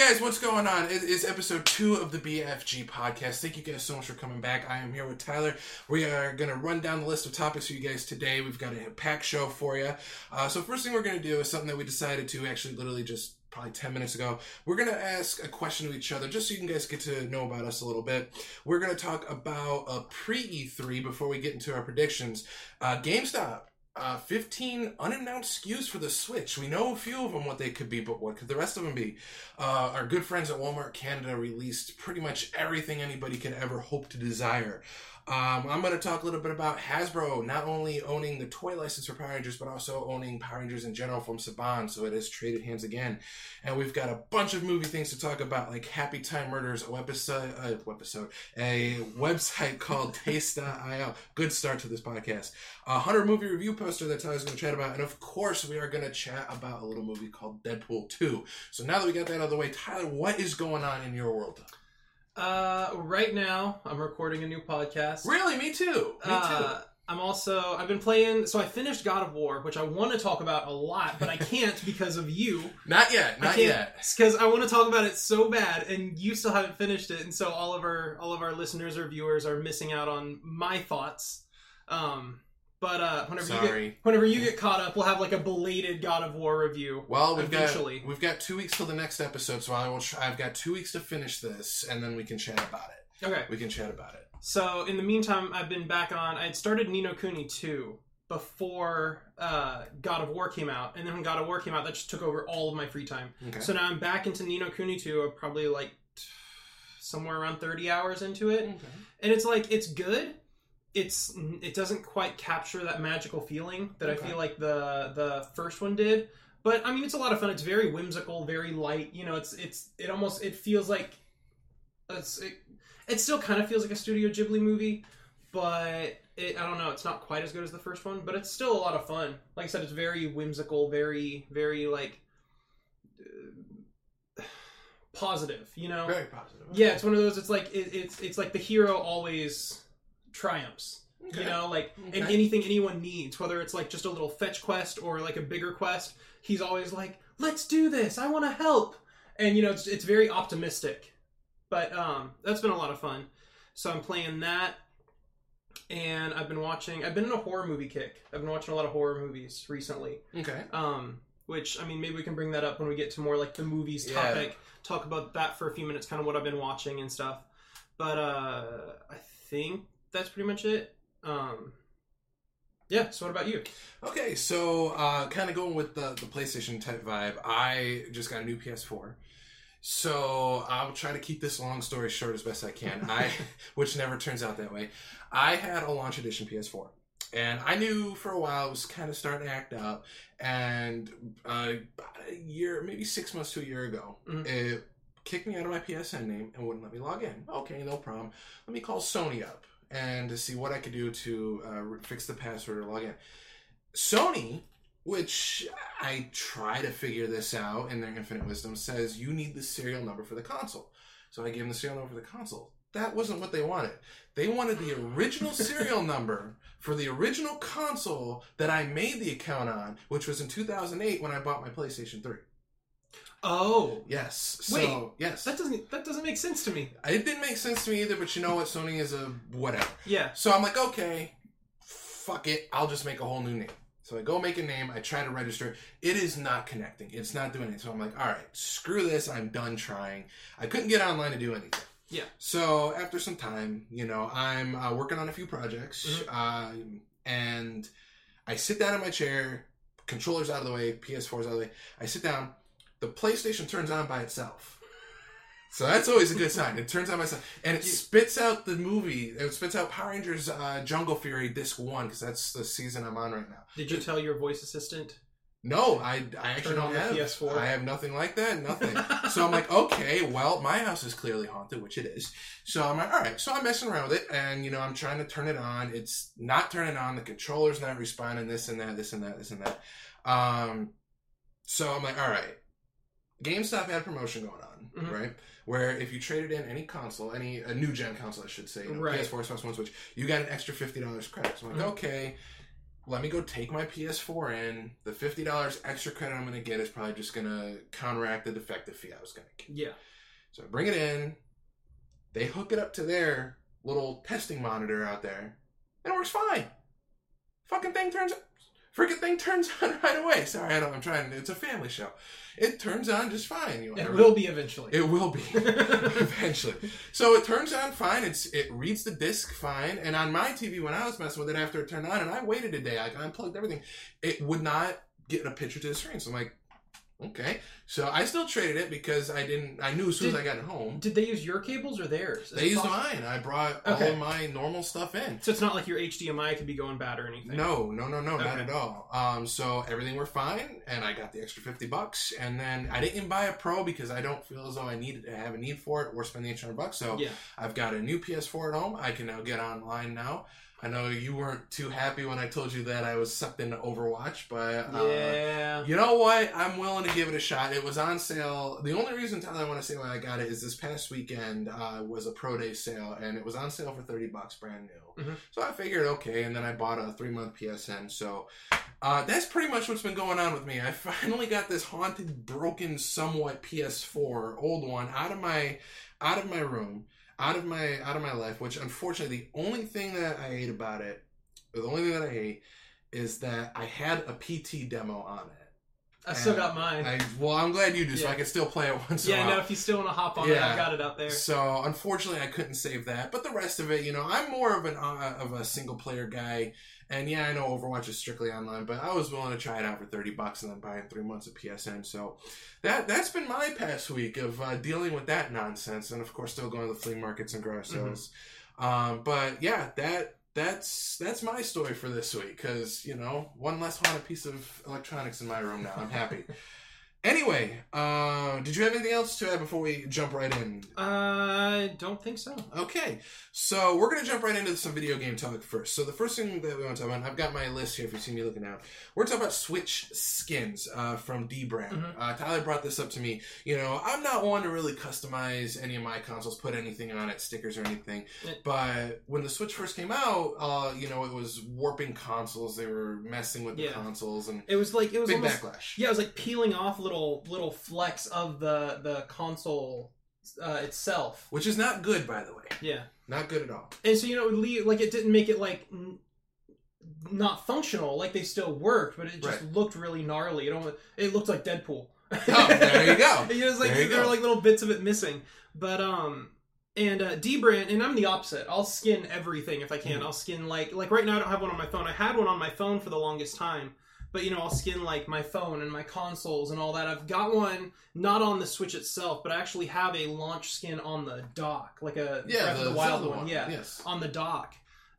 guys, what's going on? It is episode 2 of the BFG podcast. Thank you guys so much for coming back. I am here with Tyler. We are going to run down the list of topics for you guys today. We've got a packed show for you. So first thing we're going to do is something that we decided to actually literally just probably 10 minutes ago. We're going to ask a question to each other just so you guys get to know about us a little bit. We're going to talk about a pre-E3 before we get into our predictions. GameStop. 15 unannounced SKUs for the Switch. We know a few of them what they could be, but what could the rest of them be? Our good friends at Walmart Canada released pretty much everything anybody could ever hope to desire. I'm going to talk a little bit about Hasbro not only owning the toy license for Power Rangers, but also owning Power Rangers in general from Saban, so it has traded hands again. And we've got a bunch of movie things to talk about, like Happy Time Murders, a website called Taste.io. Good start to this podcast. A 100 movie review poster that Tyler's going to chat about, and of course we are going to chat about a little movie called Deadpool 2. So now that we got that out of the way, Tyler, what is going on in your world? Right now, I'm recording a new podcast. Really? Me too. I've been playing, so I finished God of War, which I want to talk about a lot, but I can't because of you. Not yet. Because I want to talk about it so bad, and you still haven't finished it, and so all of our listeners or viewers are missing out on my thoughts. But whenever you get caught up, we'll have like a belated God of War review. Well, we've got 2 weeks till the next episode, so I've got 2 weeks to finish this, and then we can chat about it. Okay, we can chat about it. So in the meantime, I've been back on. I had started Ni no Kuni 2 before God of War came out, and then when God of War came out, that just took over all of my free time. Okay. So now I'm back into Ni no Kuni 2. I'm probably like somewhere around 30 hours into it, and it's good. It doesn't quite capture that magical feeling that I feel like the first one did, but I mean it's a lot of fun. It's very whimsical, very light. You know, it feels like it still kind of feels like a Studio Ghibli movie, but I don't know. It's not quite as good as the first one, but it's still a lot of fun. Like I said, it's very whimsical, very very like positive. You know, very positive. Yeah, it's one of those. It's like it's like the hero always triumphs, you know, like in anything anyone needs, whether it's like just a little fetch quest or like a bigger quest, he's always like, let's do this, I want to help, and you know, it's very optimistic. But that's been a lot of fun. So I'm playing that, and I've been in a horror movie kick. I've been watching a lot of horror movies recently. Which, I mean, maybe we can bring that up when we get to more like the movies topic, talk about that for a few minutes, kind of what I've been watching and stuff. But I think that's pretty much it. Yeah, so what about you? Okay, so kind of going with the PlayStation type vibe, I just got a new PS4. So I'll try to keep this long story short as best I can. Which never turns out that way. I had a launch edition PS4. And I knew for a while it was kind of starting to act up. And about a year, maybe 6 months to a year ago, it kicked me out of my PSN name and wouldn't let me log in. Okay, no problem. Let me call Sony up and to see what I could do to fix the password or log in. Sony, which I try to figure this out in their infinite wisdom, says you need the serial number for the console. So I gave them the serial number for the console. That wasn't what they wanted. They wanted the original serial number for the original console that I made the account on, which was in 2008 when I bought my PlayStation 3. Oh. Yes. Wait. So, yes. That doesn't make sense to me. It didn't make sense to me either, but you know what? Sony is a whatever. Yeah. So I'm like, okay, fuck it. I'll just make a whole new name. So I go make a name. I try to register. It is not connecting. It's not doing anything. So I'm like, all right, screw this. I'm done trying. I couldn't get online to do anything. Yeah. So after some time, you know, I'm working on a few projects, and I sit down in my chair. Controller's out of the way. PS4's out of the way. I sit down. The PlayStation turns on by itself. So that's always a good sign. It turns on by itself. And it spits out the movie. It spits out Power Rangers Jungle Fury Disc 1, because that's the season I'm on right now. Did you tell your voice assistant? No, I actually don't have. PS4. I have nothing like that. Nothing. So I'm like, okay, well, my house is clearly haunted, which it is. So I'm like, all right. So I'm messing around with it, and you know, I'm trying to turn it on. It's not turning on. The controller's not responding. This and that. This and that. This and that. So I'm like, all right. GameStop had a promotion going on, right? Where if you traded in any console, a new gen console, I should say, you know, PS4, Xbox One, Switch, you got an extra $50 credit. So I'm like, okay. let me go take my PS4 in. The $50 extra credit I'm going to get is probably just going to counteract the defective fee I was going to get. Yeah. So I bring it in. They hook it up to their little testing monitor out there. And it works fine. Freaking thing turns on right away. Sorry, I'm trying. It's a family show. It turns on just fine. It will be eventually. It will be eventually. So it turns on fine. It reads the disc fine. And on my TV, when I was messing with it after it turned on, and I waited a day, I unplugged everything, it would not get a picture to the screen. So I'm like, okay. So I still traded it because I knew as soon as I got it home. Did they use your cables or theirs? They used mine. I brought all of my normal stuff in. So it's not like your HDMI could be going bad or anything? No, not at all. So everything were fine, and I got the extra $50, and then I didn't buy a Pro because I don't feel as though I have a need for it or spend the extra $100. So I've got a new PS4 at home. I can now get online now. I know you weren't too happy when I told you that I was sucked into Overwatch, but you know what? I'm willing to give it a shot. It was on sale. The only reason, Tyler, I want to say why I got it is this past weekend was a Pro Day sale, and it was on sale for $30 brand new. Mm-hmm. So I figured, okay, and then I bought a 3-month PSN. So that's pretty much what's been going on with me. I finally got this haunted, broken, somewhat PS4, old one, out of my room. Out of my life, which unfortunately the only thing that I hate about it, or the only thing that I hate, is that I had a PT demo on it. I still got mine. I'm glad you do, so I can still play it once in a while. Yeah, no, if you still want to hop on it, I've got it out there. So unfortunately I couldn't save that, but the rest of it, I'm more of a single player guy. And yeah, I know Overwatch is strictly online, but I was willing to try it out for $30 and then buying 3 months of PSN. So that's been my past week of dealing with that nonsense, and of course still going to the flea markets and garage sales. Mm-hmm. But yeah, that's my story for this week because one less haunted piece of electronics in my room now. I'm happy. Anyway, did you have anything else to add before we jump right in? I don't think so. Okay, so we're going to jump right into some video game talk first. So the first thing that we want to talk about, I've got my list here if you see me looking down. We're talking about Switch skins from Dbrand. Mm-hmm. Tyler brought this up to me. I'm not one to really customize any of my consoles, put anything on it, stickers or anything. But when the Switch first came out, it was warping consoles. They were messing with the consoles, and it was big almost, backlash. Yeah, it was like peeling off little flecks of the console itself, which is not good, by the way. Yeah, not good at all. And so it didn't make it not functional. Like they still worked, but it just looked really gnarly. It looked like Deadpool. Oh, there you go. There were little bits of it missing, but and Dbrand, and I'm the opposite. I'll skin everything if I can. I'll skin like right now I don't have one on my phone. I had one on my phone for the longest time. But, I'll skin, my phone and my consoles and all that. I've got one, not on the Switch itself, but I actually have a launch skin on the dock. Like a Breath of the Wild one. Yeah, yes. On the dock.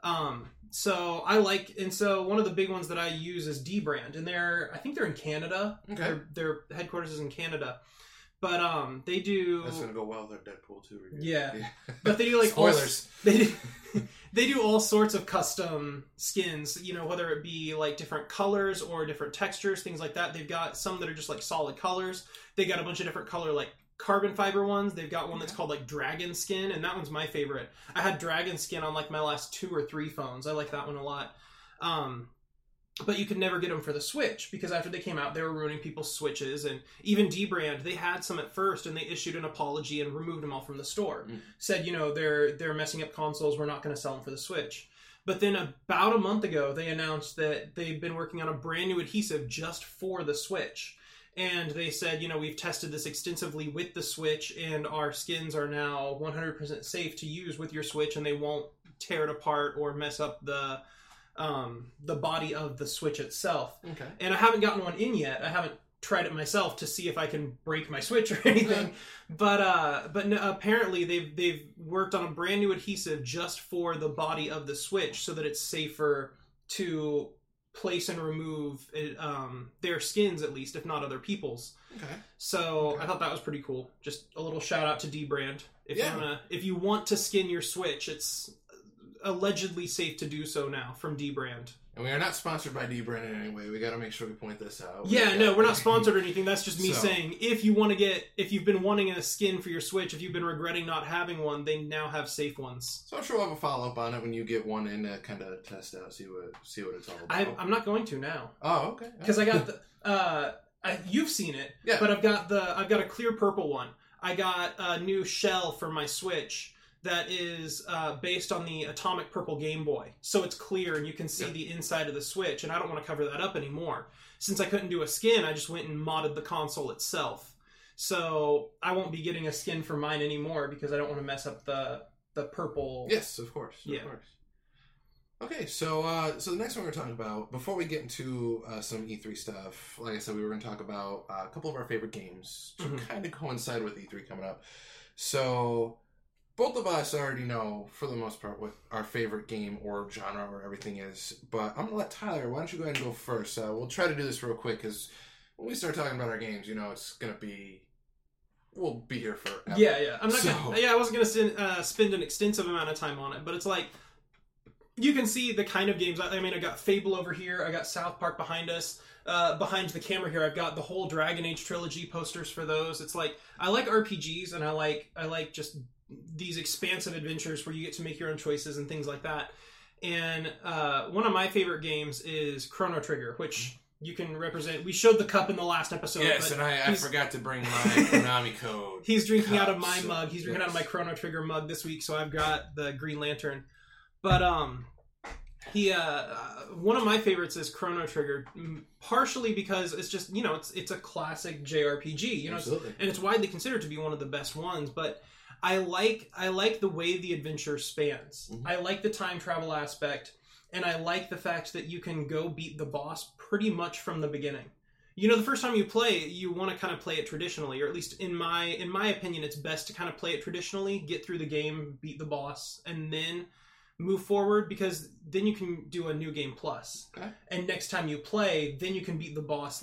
So one of the big ones that I use is Dbrand. And I think they're in Canada. Okay. Their headquarters is in Canada. But they do... That's going to go well with their Deadpool 2 review. Yeah. But they do spoilers. They do all sorts of custom skins, whether it be different colors or different textures, things like that. They've got some that are just solid colors. They got a bunch of different color carbon fiber ones. They've got one that's called Dragon Skin, and that one's my favorite. I had Dragon Skin on my last 2 or 3 phones. I like that one a lot. But you could never get them for the Switch because after they came out, they were ruining people's Switches. And even Dbrand, they had some at first, and they issued an apology and removed them all from the store. Said, they're messing up consoles. We're not going to sell them for the Switch. But then about a month ago, they announced that they've been working on a brand new adhesive just for the Switch. And they said, we've tested this extensively with the Switch, and our skins are now 100% safe to use with your Switch, and they won't tear it apart or mess up the body of the Switch itself. Okay. And I haven't gotten one in yet. I haven't tried it myself to see if I can break my Switch or anything. But no, apparently they've worked on a brand new adhesive just for the body of the Switch so that it's safer to place and remove their skins, at least, if not other people's. Okay. So I thought that was pretty cool. Just a little shout out to Dbrand. If you want to skin your Switch, it's allegedly safe to do so now from Dbrand. And we are not sponsored by Dbrand in any way. We got to make sure we point this out. Yeah, no, we're not sponsored or anything. That's just me So. saying, if you've been wanting a skin for your Switch, if you've been regretting not having one, they now have safe ones. So I'm sure we'll have a follow-up on it when you get one in to kind of test out, see what it's all about. I'm not going to now. Oh, okay. Because I got the... you've seen it, yeah. But I've got a clear purple one. I got a new shell for my Switch that is based on the Atomic Purple Game Boy. So it's clear and you can see the inside of the Switch, and I don't want to cover that up anymore. Since I couldn't do a skin, I just went and modded the console itself. So I won't be getting a skin for mine anymore because I don't want to mess up the purple... Yes, of course. Yeah. Of course. Okay, so the next one we're talking about, before we get into some E3 stuff, like I said, we were going to talk about a couple of our favorite games to kind of coincide with E3 coming up. So... both of us already know, for the most part, what our favorite game or genre or everything is. But I'm going to let Tyler, why don't you go ahead and go first? We'll try to do this real quick, because when we start talking about our games, it's going to be... we'll be here forever. Yeah. I wasn't going to spend an extensive amount of time on it, but it's like... you can see the kind of games... I got Fable over here, I got South Park behind us. Behind the camera here, I've got the whole Dragon Age trilogy posters for those. It's like, I like RPGs, and I like just... these expansive adventures where you get to make your own choices and things like that. And one of my favorite games is Chrono Trigger, which you can represent. We showed the cup in the last episode. Yes, and I forgot to bring my Konami code. He's drinking out of my mug. He's drinking out of my Chrono Trigger mug this week, so I've got the Green Lantern. But one of my favorites is Chrono Trigger, partially because it's just, it's a classic JRPG, Absolutely. And it's widely considered to be one of the best ones, but I like the way the adventure spans. Mm-hmm. I like the time travel aspect, and I like the fact that you can go beat the boss pretty much from the beginning. The first time you play it, you want to kind of play it traditionally, or at least in my opinion, it's best to kind of play it traditionally, get through the game, beat the boss, and then move forward, because then you can do a new game plus. Okay. And next time you play, then you can beat the boss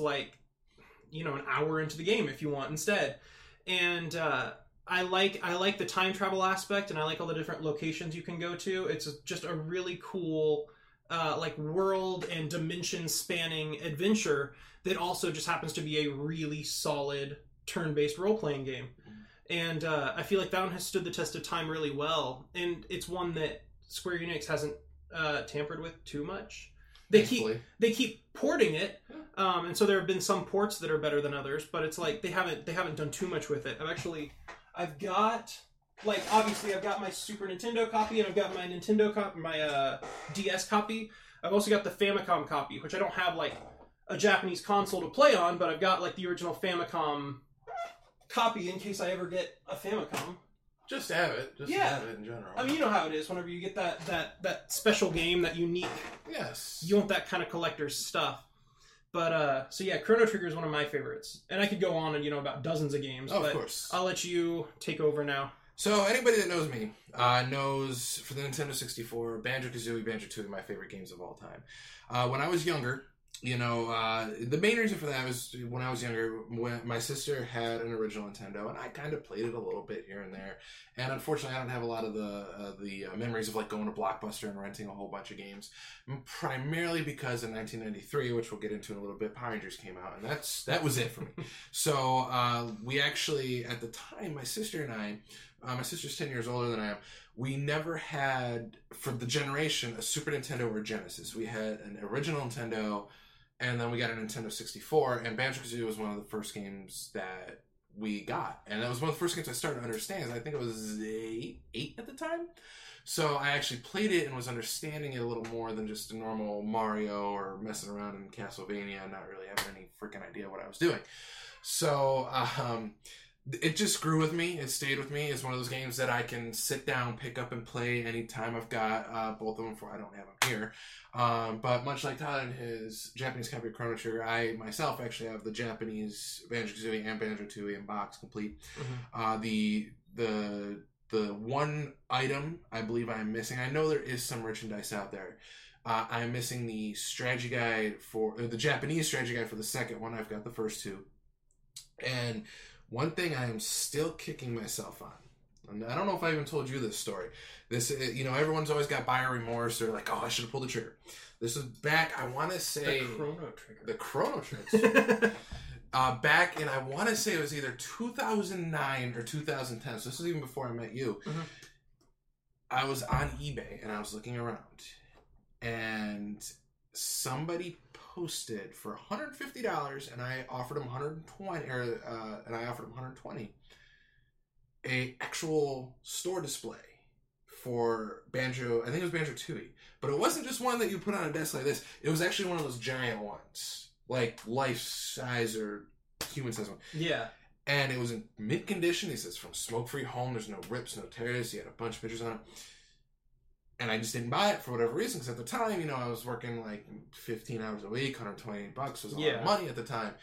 an hour into the game if you want instead. And I like the time travel aspect, and I like all the different locations you can go to. It's just a really cool world and dimension spanning adventure that also just happens to be a really solid turn-based role-playing game. And I feel like that one has stood the test of time really well, and it's one that Square Enix hasn't tampered with too much. They keep porting it, and so there have been some ports that are better than others, but it's like they haven't done too much with it. I've got my Super Nintendo copy, and I've got my Nintendo copy, my DS copy. I've also got the Famicom copy, which I don't have a Japanese console to play on, but I've got the original Famicom copy in case I ever get a Famicom. Just to have it. To have it in general. You know how it is. Whenever you get that special game, that unique. Yes. You want that kind of collector's stuff. But, Chrono Trigger is one of my favorites. And I could go on and, about dozens of games. Of course. I'll let you take over now. So, anybody that knows me knows, for the Nintendo 64, Banjo-Kazooie, Banjo-Tooie are my favorite games of all time. When I was younger, the main reason for that was when I was younger, when my sister had an original Nintendo, and I kind of played it a little bit here and there. And unfortunately, I don't have a lot of the memories of going to Blockbuster and renting a whole bunch of games. Primarily because in 1993, which we'll get into in a little bit, Power Rangers came out, and that was it for me. So we actually, at the time, my sister and I, my sister's 10 years older than I am. We never had, for the generation, a Super Nintendo or a Genesis. We had an original Nintendo, and then we got a Nintendo 64, and Banjo-Kazooie was one of the first games that we got. And that was one of the first games I started to understand. I think it was 8 at the time. So I actually played it and was understanding it a little more than just a normal Mario or messing around in Castlevania and not really having any freaking idea what I was doing. So, it just grew with me. It stayed with me. It's one of those games that I can sit down, pick up, and play anytime. I've got both of them, I don't have them here. But much like Todd and his Japanese copy of Chrono Trigger, I myself actually have the Japanese Banjo-Kazooie and Banjo-Tooie in box complete. Mm-hmm. The one item I believe I'm missing, I know there is some merchandise out there. I'm missing the strategy guide the Japanese strategy guide for the second one. I've got the first two. And one thing I am still kicking myself on And I don't know if I even told you this story. This, everyone's always got buyer remorse. They're like, oh, I should have pulled the trigger. This was back, I want to say... The Chrono Trigger. Back in, I want to say it was either 2009 or 2010. So this was even before I met you. Mm-hmm. I was on eBay and I was looking around. And somebody posted for $150 and I offered him $120 a actual store display for Banjo. I think it was Banjo-Tooie, but it wasn't just one that you put on a desk like this. It was actually one of those giant ones, like life size or human size one. Yeah. And it was in mint condition. He says from smoke-free home. There's no rips, no tears. He had a bunch of pictures on it. And I just didn't buy it for whatever reason, because at the time, I was working like 15 hours a week, $128 was a lot of money at the time.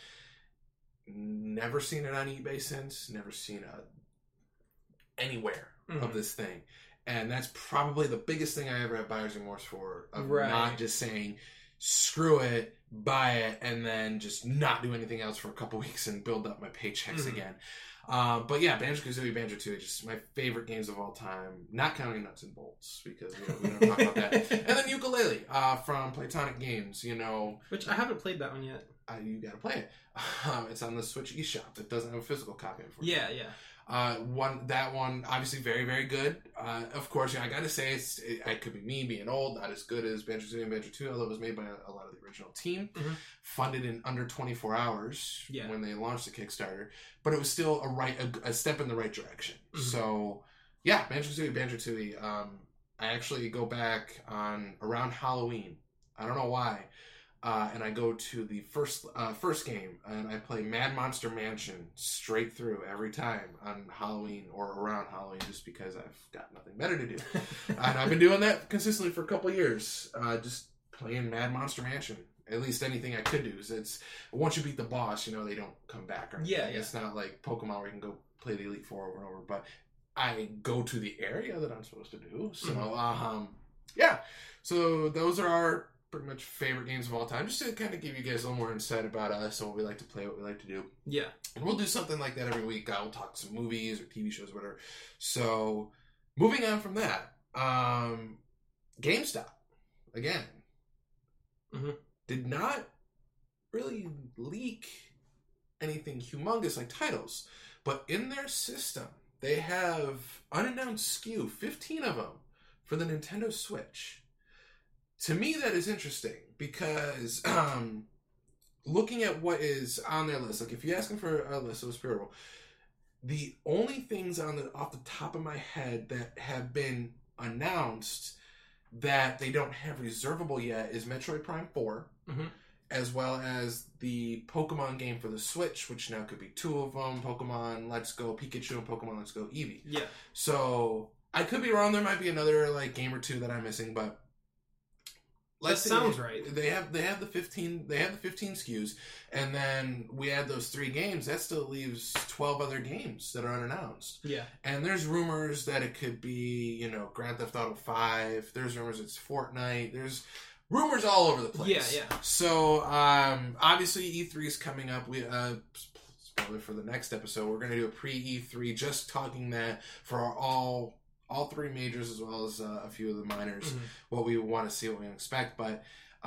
Never seen it on eBay since. Never seen it anywhere of this thing. And that's probably the biggest thing I ever had buyer's remorse for, of not just saying, screw it, buy it, and then just not do anything else for a couple weeks and build up my paychecks again. But yeah, Banjo-Kazooie, Banjo-Tooie, just my favorite games of all time. Not counting Nuts and Bolts, because we don't talk about that. And then Yooka-Laylee from Playtonic Games, Which I haven't played that one yet. You gotta play it. It's on the Switch eShop. It doesn't have a physical copy, unfortunately. Yeah. That one, obviously very, very good. Of course, I gotta say, it could be me being old, not as good as Banjo-Kazooie and Banjo-Tooie, although it was made by a lot of the original team. Mm-hmm. Funded in under 24 hours when they launched the Kickstarter. But it was still a step in the right direction. Mm-hmm. So, yeah, Banjo-Kazooie, Banjo-Tooie. I actually go back on around Halloween. I don't know why. And I go to the first game, and I play Mad Monster Mansion straight through every time on Halloween or around Halloween, just because I've got nothing better to do. And I've been doing that consistently for a couple years, just playing Mad Monster Mansion. At least anything I could do. It's once you beat the boss, they don't come back. Or anything. Yeah. It's not like Pokemon where you can go play the Elite Four over and over. But I go to the area that I'm supposed to do. So, yeah. So those are our pretty much favorite games of all time, just to kind of give you guys a little more insight about us and what we like to play, what we like to do. Yeah. And we'll do something like that every week. We'll talk some movies or TV shows or whatever. So, moving on from that, GameStop, again, did not really leak anything humongous like titles, but in their system, they have unannounced SKU, 15 of them, for the Nintendo Switch. To me, that is interesting because looking at what is on their list, like if you ask them for a list of Spiritable, the only things off the top of my head that have been announced that they don't have reservable yet is Metroid Prime 4, as well as the Pokemon game for the Switch, which now could be 2 of them, Pokemon Let's Go Pikachu and Pokemon Let's Go Eevee. Yeah. So, I could be wrong, there might be another game or two that I'm missing, but that sounds right. They have the 15 SKUs, and then we add those 3 games. That still leaves 12 other games that are unannounced. Yeah. And there's rumors that it could be, Grand Theft Auto 5. There's rumors it's Fortnite. There's rumors all over the place. Yeah. So obviously E3 is coming up. We spoiler for the next episode. We're going to do a pre-E3, just talking that for all 3 majors as well as a few of the minors, what we want to see, what we expect. But,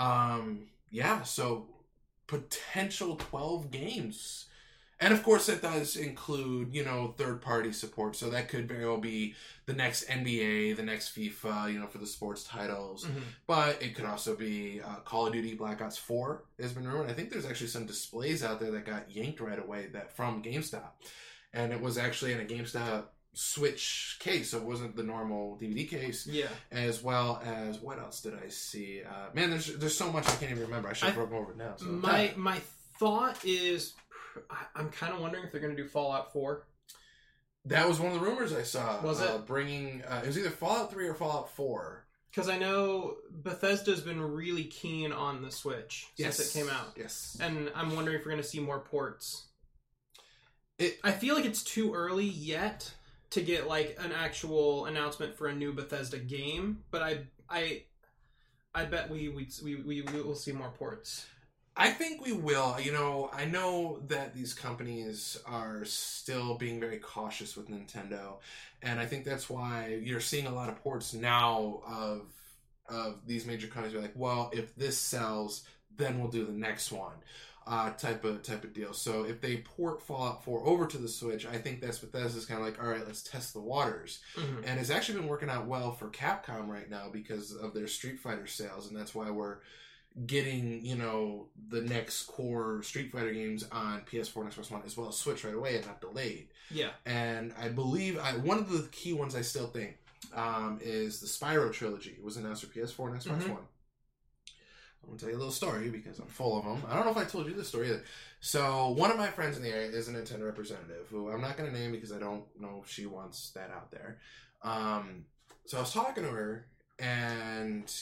so potential 12 games. And, of course, that does include, third-party support. So that could very well be the next NBA, the next FIFA, for the sports titles. But it could also be Call of Duty Black Ops 4 has been rumored. I think there's actually some displays out there that got yanked right away from GameStop. And it was actually in a GameStop Switch case, so it wasn't the normal DVD case. Yeah. As well as, what else did I see? Man, there's so much I can't even remember. I should have broken over it now. So. My thought is, I'm kind of wondering if they're going to do Fallout 4. That was one of the rumors I saw. Was it? Bringing, it was either Fallout 3 or Fallout 4. Because I know Bethesda's been really keen on the Switch since it came out. Yes. And I'm wondering if we're going to see more ports. I feel like it's too early yet to get an actual announcement for a new Bethesda game, but I bet we will see more ports. I think we will. You know, I know that these companies are still being very cautious with Nintendo, and I think that's why you're seeing a lot of ports now of these major companies be like, well, if this sells, then we'll do the next one. Type of deal. So if they port Fallout 4 over to the Switch, I think that's Bethesda's kind of like, all right, let's test the waters. Mm-hmm. And it's actually been working out well for Capcom right now because of their Street Fighter sales, and that's why we're getting, you know, the next core Street Fighter games on PS4 and Xbox One as well as Switch right away and not delayed. Yeah. And I believe one of the key ones I still think is the Spyro trilogy. It was announced for PS4 and Xbox One. I'm going to tell you a little story because I'm full of them. I don't know if I told you this story either. So, one of my friends in the area is a Nintendo representative who I'm not going to name because I don't know if she wants that out there. So, I was talking to her, and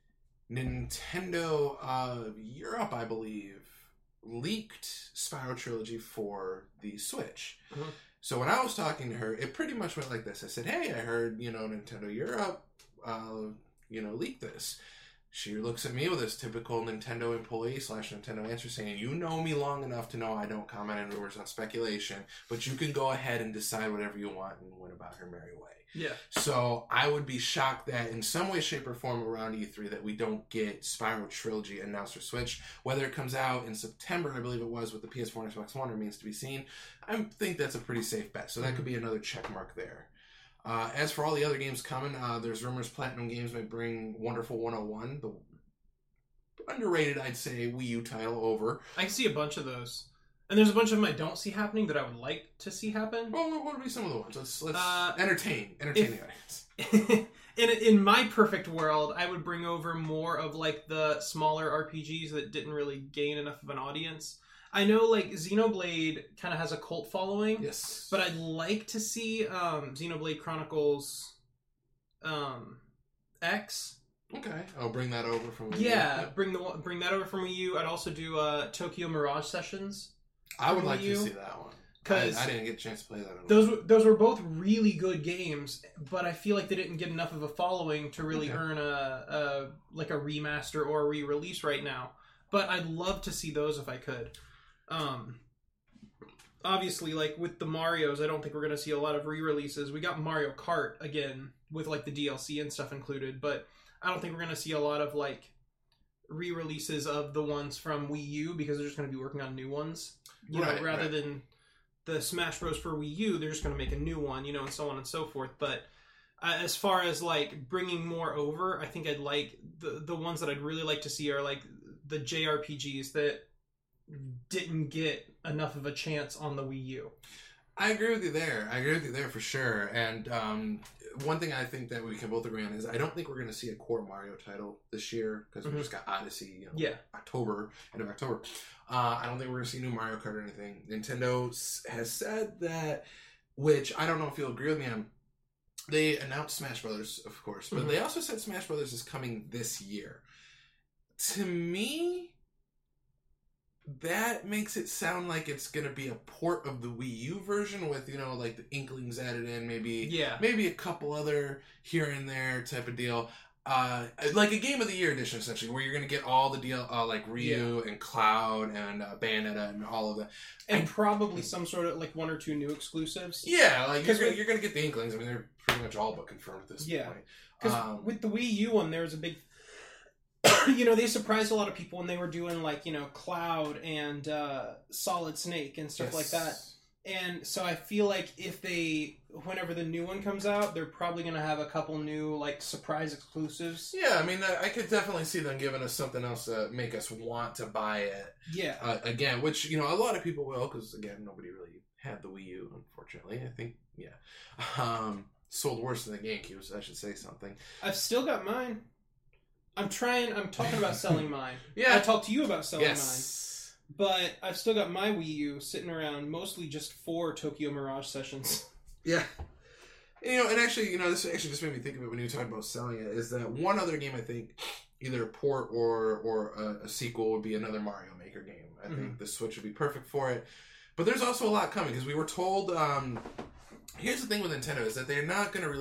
Nintendo of Europe, I believe, leaked Spyro Trilogy for the Switch. Mm-hmm. So, when I was talking to her, it pretty much went like this. I said, hey, I heard, you know, Nintendo Europe, leaked this. She looks at me with this typical Nintendo employee / Nintendo answer saying, you know me long enough to know I don't comment on rumors on speculation, but you can go ahead and decide whatever you want and went about her merry way. Yeah. So I would be shocked that in some way, shape, or form around E3 that we don't get Spyro Trilogy announced for Switch. Whether it comes out in September, I believe it was, with the PS4 and Xbox One remains to be seen. I think that's a pretty safe bet. So that could be another check mark there. As for all the other games coming, there's rumors Platinum Games might bring Wonderful 101, the underrated, I'd say, Wii U title over. I can see a bunch of those. And there's a bunch of them I don't see happening that I would like to see happen. Well, what would be some of the ones? Let's entertain the audience. In my perfect world, I would bring over more of like the smaller RPGs that didn't really gain enough of an audience. I know, like, Xenoblade kind of has a cult following. Yes. But I'd like to see Xenoblade Chronicles X. Okay. I'll bring that over from Wii U. Yeah, bring that over from Wii U. I'd also do Tokyo Mirage Sessions. I would like to see that one. Because I didn't get a chance to play that. Those were both really good games, but I feel like they didn't get enough of a following to really earn a remaster or a re-release right now. But I'd love to see those if I could. Obviously, like with the Marios, I don't think we're going to see a lot of re-releases. We got Mario Kart again with like the DLC and stuff included, but I don't think we're going to see a lot of like re-releases of the ones from Wii U because they're just going to be working on new ones. Rather than the Smash Bros for Wii U, they're just going to make a new one, and so on and so forth. But as far as like bringing more over, I think I'd like the ones that I'd really like to see are like the JRPGs that didn't get enough of a chance on the Wii U. I agree with you there for sure. And one thing I think that we can both agree on is I don't think we're going to see a core Mario title this year because we just got Odyssey, end of October. I don't think we're going to see new Mario Kart or anything. Nintendo has said that, which I don't know if you'll agree with me on. They announced Smash Brothers, of course, but they also said Smash Brothers is coming this year. To me, that makes it sound like it's going to be a port of the Wii U version with, like the Inklings added in, maybe a couple other here and there type of deal. Like a Game of the Year edition, essentially, where you're going to get all the deal, like Ryu and Cloud and Bayonetta and all of that. And probably some sort of, like, one or two new exclusives. Yeah, like, you're going to get the Inklings. I mean, they're pretty much all but confirmed at this point. Because with the Wii U one, there was a big... they surprised a lot of people when they were doing, like, Cloud and Solid Snake and stuff like that. And so I feel like whenever the new one comes out, they're probably going to have a couple new, like, surprise exclusives. Yeah, I mean, I could definitely see them giving us something else to make us want to buy it. Yeah. Again, which, a lot of people will, because, again, nobody really had the Wii U, unfortunately. I think, sold worse than the GameCube, so I should say something. I've still got mine. I'm talking about selling mine. Yeah. I talked to you about selling mine. But I've still got my Wii U sitting around mostly just for Tokyo Mirage Sessions. Yeah. And actually, this actually just made me think of it when you talked about selling it, is that one other game I think, either a port or a sequel, would be another Mario Maker game. I think the Switch would be perfect for it. But there's also a lot coming, because we were told... here's the thing with Nintendo, is that they're not going to release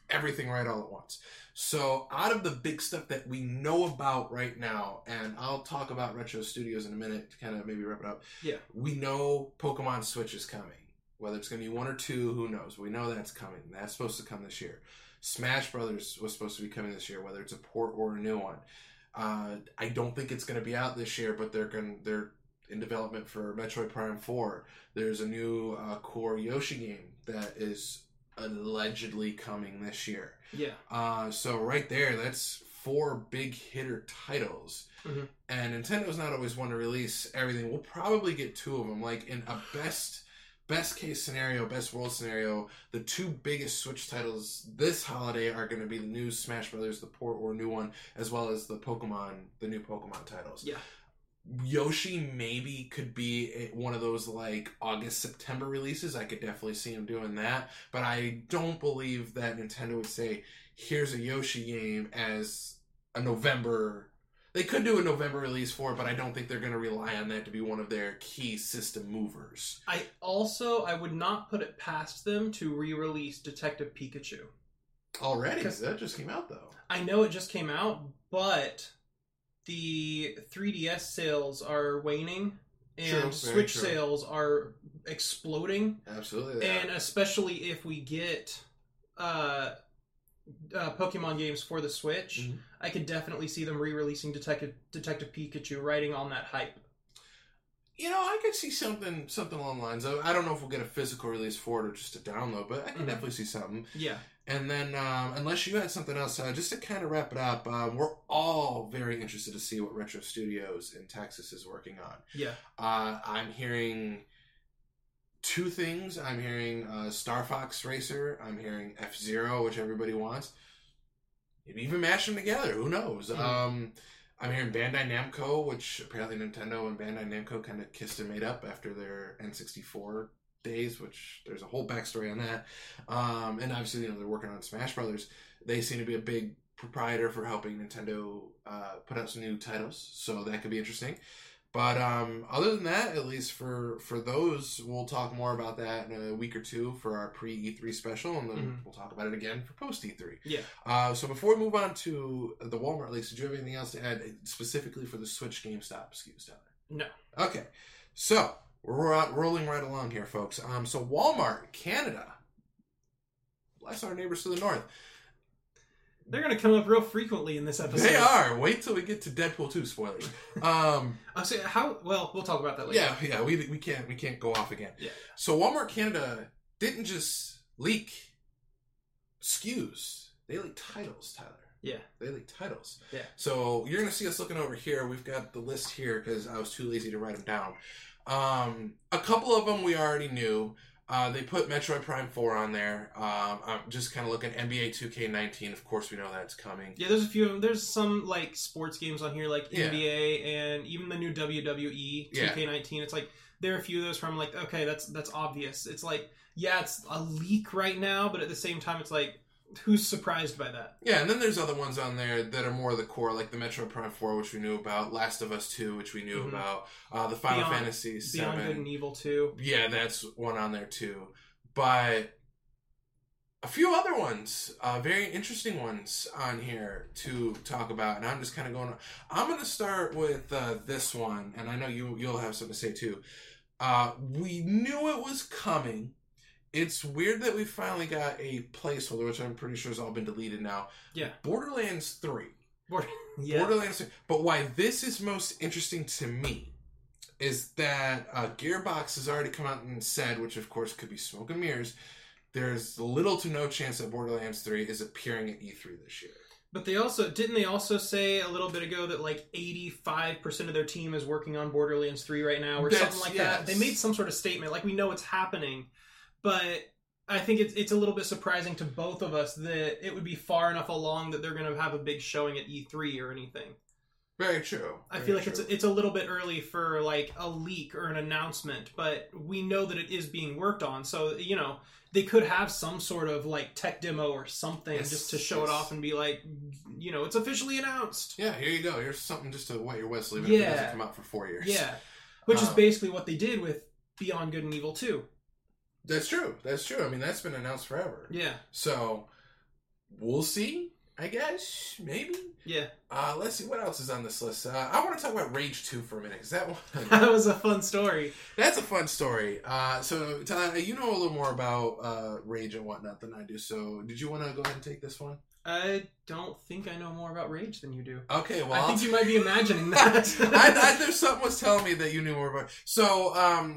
everything right all at once. So out of the big stuff that we know about right now, and I'll talk about Retro Studios in a minute to kind of maybe wrap it up. Yeah. We know Pokemon Switch is coming. Whether it's going to be 1 or 2, who knows? We know that's coming. That's supposed to come this year. Smash Brothers was supposed to be coming this year, whether it's a port or a new one. I don't think it's going to be out this year, but they're in development for Metroid Prime 4. There's a new core Yoshi game that is allegedly coming this year. Yeah. So right there, that's 4 big hitter titles. Mm-hmm. And Nintendo's not always one to release everything. We'll probably get 2 of them. Like in a best case scenario, best world scenario, the 2 biggest Switch titles this holiday are going to be the new Smash Brothers, the port or new one, as well as the new Pokemon titles. Yeah. Yoshi maybe could be one of those like August, September releases. I could definitely see him doing that, but I don't believe that Nintendo would say, here's a Yoshi game as a November. They could do a November release for it, but I don't think they're going to rely on that to be one of their key system movers. I would not put it past them to re-release Detective Pikachu. Already? Because that just came out, though. I know it just came out, but the 3DS sales are waning, and Switch sales are exploding. Absolutely. And especially if we get Pokemon games for the Switch, mm-hmm. I could definitely see them re-releasing Detective Pikachu, riding on that hype. You know, I could see something along the lines of, I don't know if we'll get a physical release for it or just a download, but I can definitely see something. Yeah. And then, unless you had something else, just to kind of wrap it up, we're all very interested to see what Retro Studios in Texas is working on. Yeah. I'm hearing 2 things. I'm hearing Star Fox Racer. I'm hearing F-Zero, which everybody wants. Maybe even mash them together. Who knows? Mm-hmm. I'm hearing Bandai Namco, which apparently Nintendo and Bandai Namco kind of kissed and made up after their N64 days, which there's a whole backstory on that. And obviously, you know, they're working on Smash Brothers. They seem to be a big proprietor for helping Nintendo put out some new titles, so that could be interesting. But other than that, at least for those, we'll talk more about that in a week or 2 for our pre-E3 special, and then we'll talk about it again for post-E3. Yeah. So before we move on to the Walmart release, did you have anything else to add specifically for the Switch GameStop SKUs, Tyler? No. Okay. So we're rolling right along here, folks. So Walmart Canada, bless our neighbors to the north. They're going to come up real frequently in this episode. They are. Wait till we get to Deadpool 2 spoilers. I'll say well, we'll talk about that later. Yeah, we can't go off again. Yeah. So Walmart Canada didn't just leak SKUs. They leaked titles, Tyler. Yeah. They leaked titles. Yeah. So you're going to see us looking over here. We've got the list here because I was too lazy to write them down. A couple of them we already knew. They put Metroid Prime 4 on there. I'm just kind of looking. NBA 2K19, of course we know that's coming. Yeah, there's a few of them. There's some, like, sports games on here, like NBA and even the new WWE 2K19. Yeah. It's like, there are a few of those where I'm like, okay, that's obvious. It's like, yeah, it's a leak right now, but at the same time, it's like, who's surprised by that? Yeah, and then there's other ones on there that are more the core, like the Metroid Prime 4, which we knew about, Last of Us 2, which we knew about, the Final Fantasy 7. Beyond Good and Evil 2. Yeah, that's one on there too. But a few other ones, very interesting ones on here to talk about, and I'm just kind of going on. I'm going to start with this one, and I know you'll have something to say too. We knew it was coming. It's weird that we finally got a placeholder, which I'm pretty sure has all been deleted now. Yeah. Borderlands 3. Yeah. Borderlands 3. But why this is most interesting to me is that Gearbox has already come out and said, which of course could be smoke and mirrors, there's little to no chance that Borderlands 3 is appearing at E3 this year. But they also say a little bit ago that like 85% of their team is working on Borderlands 3 right now or something like that. They made some sort of statement, like we know it's happening. But I think it's a little bit surprising to both of us that it would be far enough along that they're going to have a big showing at E3 or anything. Very true. I feel like it's a little bit early for like a leak or an announcement, but we know that it is being worked on. So, you know, they could have some sort of like tech demo or something just to show it off and be like, you know, it's officially announced. Yeah, here you go. Here's something just to wet your whistle even if it doesn't come out for 4 years. Yeah, which is basically what they did with Beyond Good and Evil 2. That's true. I mean, that's been announced forever. Yeah. So, we'll see. I guess maybe. Yeah. Let's see what else is on this list. I want to talk about Rage 2 for a minute. Is that one? That was a fun story. That's a fun story. So Tyler, you know a little more about Rage and whatnot than I do. So did you want to go ahead and take this one? I don't think I know more about Rage than you do. Okay, well, I think you might be imagining that. There's something was telling me that you knew more about. So,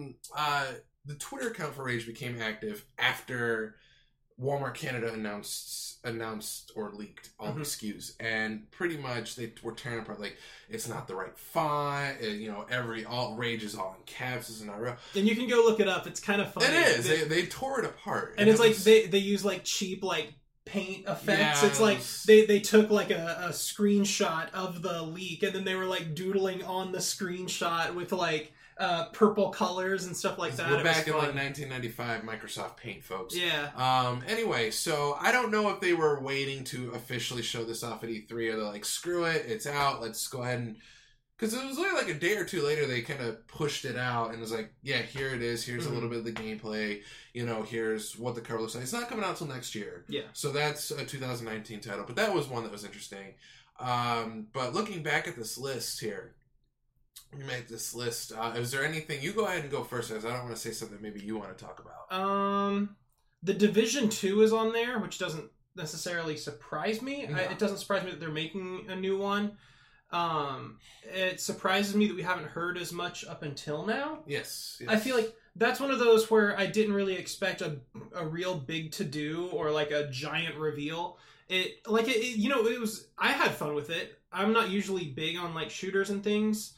the Twitter account for Rage became active after Walmart Canada announced or leaked all the SKUs, and pretty much they were tearing apart. Like, it's not the right font. All Rage is all in caps. It's not real. And you can go look it up. It's kind of funny. It is. They tore it apart, and it's like they use like cheap like paint effects. It's like they took like a screenshot of the leak, and then they were like doodling on the screenshot with like purple colors and stuff like that. We're back in like 1995 Microsoft Paint, folks. Yeah. Anyway, so I don't know if they were waiting to officially show this off at E3, or they're like, screw it, it's out, let's go ahead and... Because it was only like a day or two later they kind of pushed it out and was like, yeah, here it is, here's a little bit of the gameplay, here's what the cover looks like. It's not coming out until next year. Yeah. So that's a 2019 title, but that was one that was interesting. But looking back at this list here, you made this list. Is there anything... You go ahead and go first, as I don't want to say something maybe you want to talk about. The Division 2 is on there, which doesn't necessarily surprise me. No. It doesn't surprise me that they're making a new one. It surprises me that we haven't heard as much up until now. Yes. I feel like that's one of those where I didn't really expect a real big to-do or like a giant reveal. It was... I had fun with it. I'm not usually big on like shooters and things.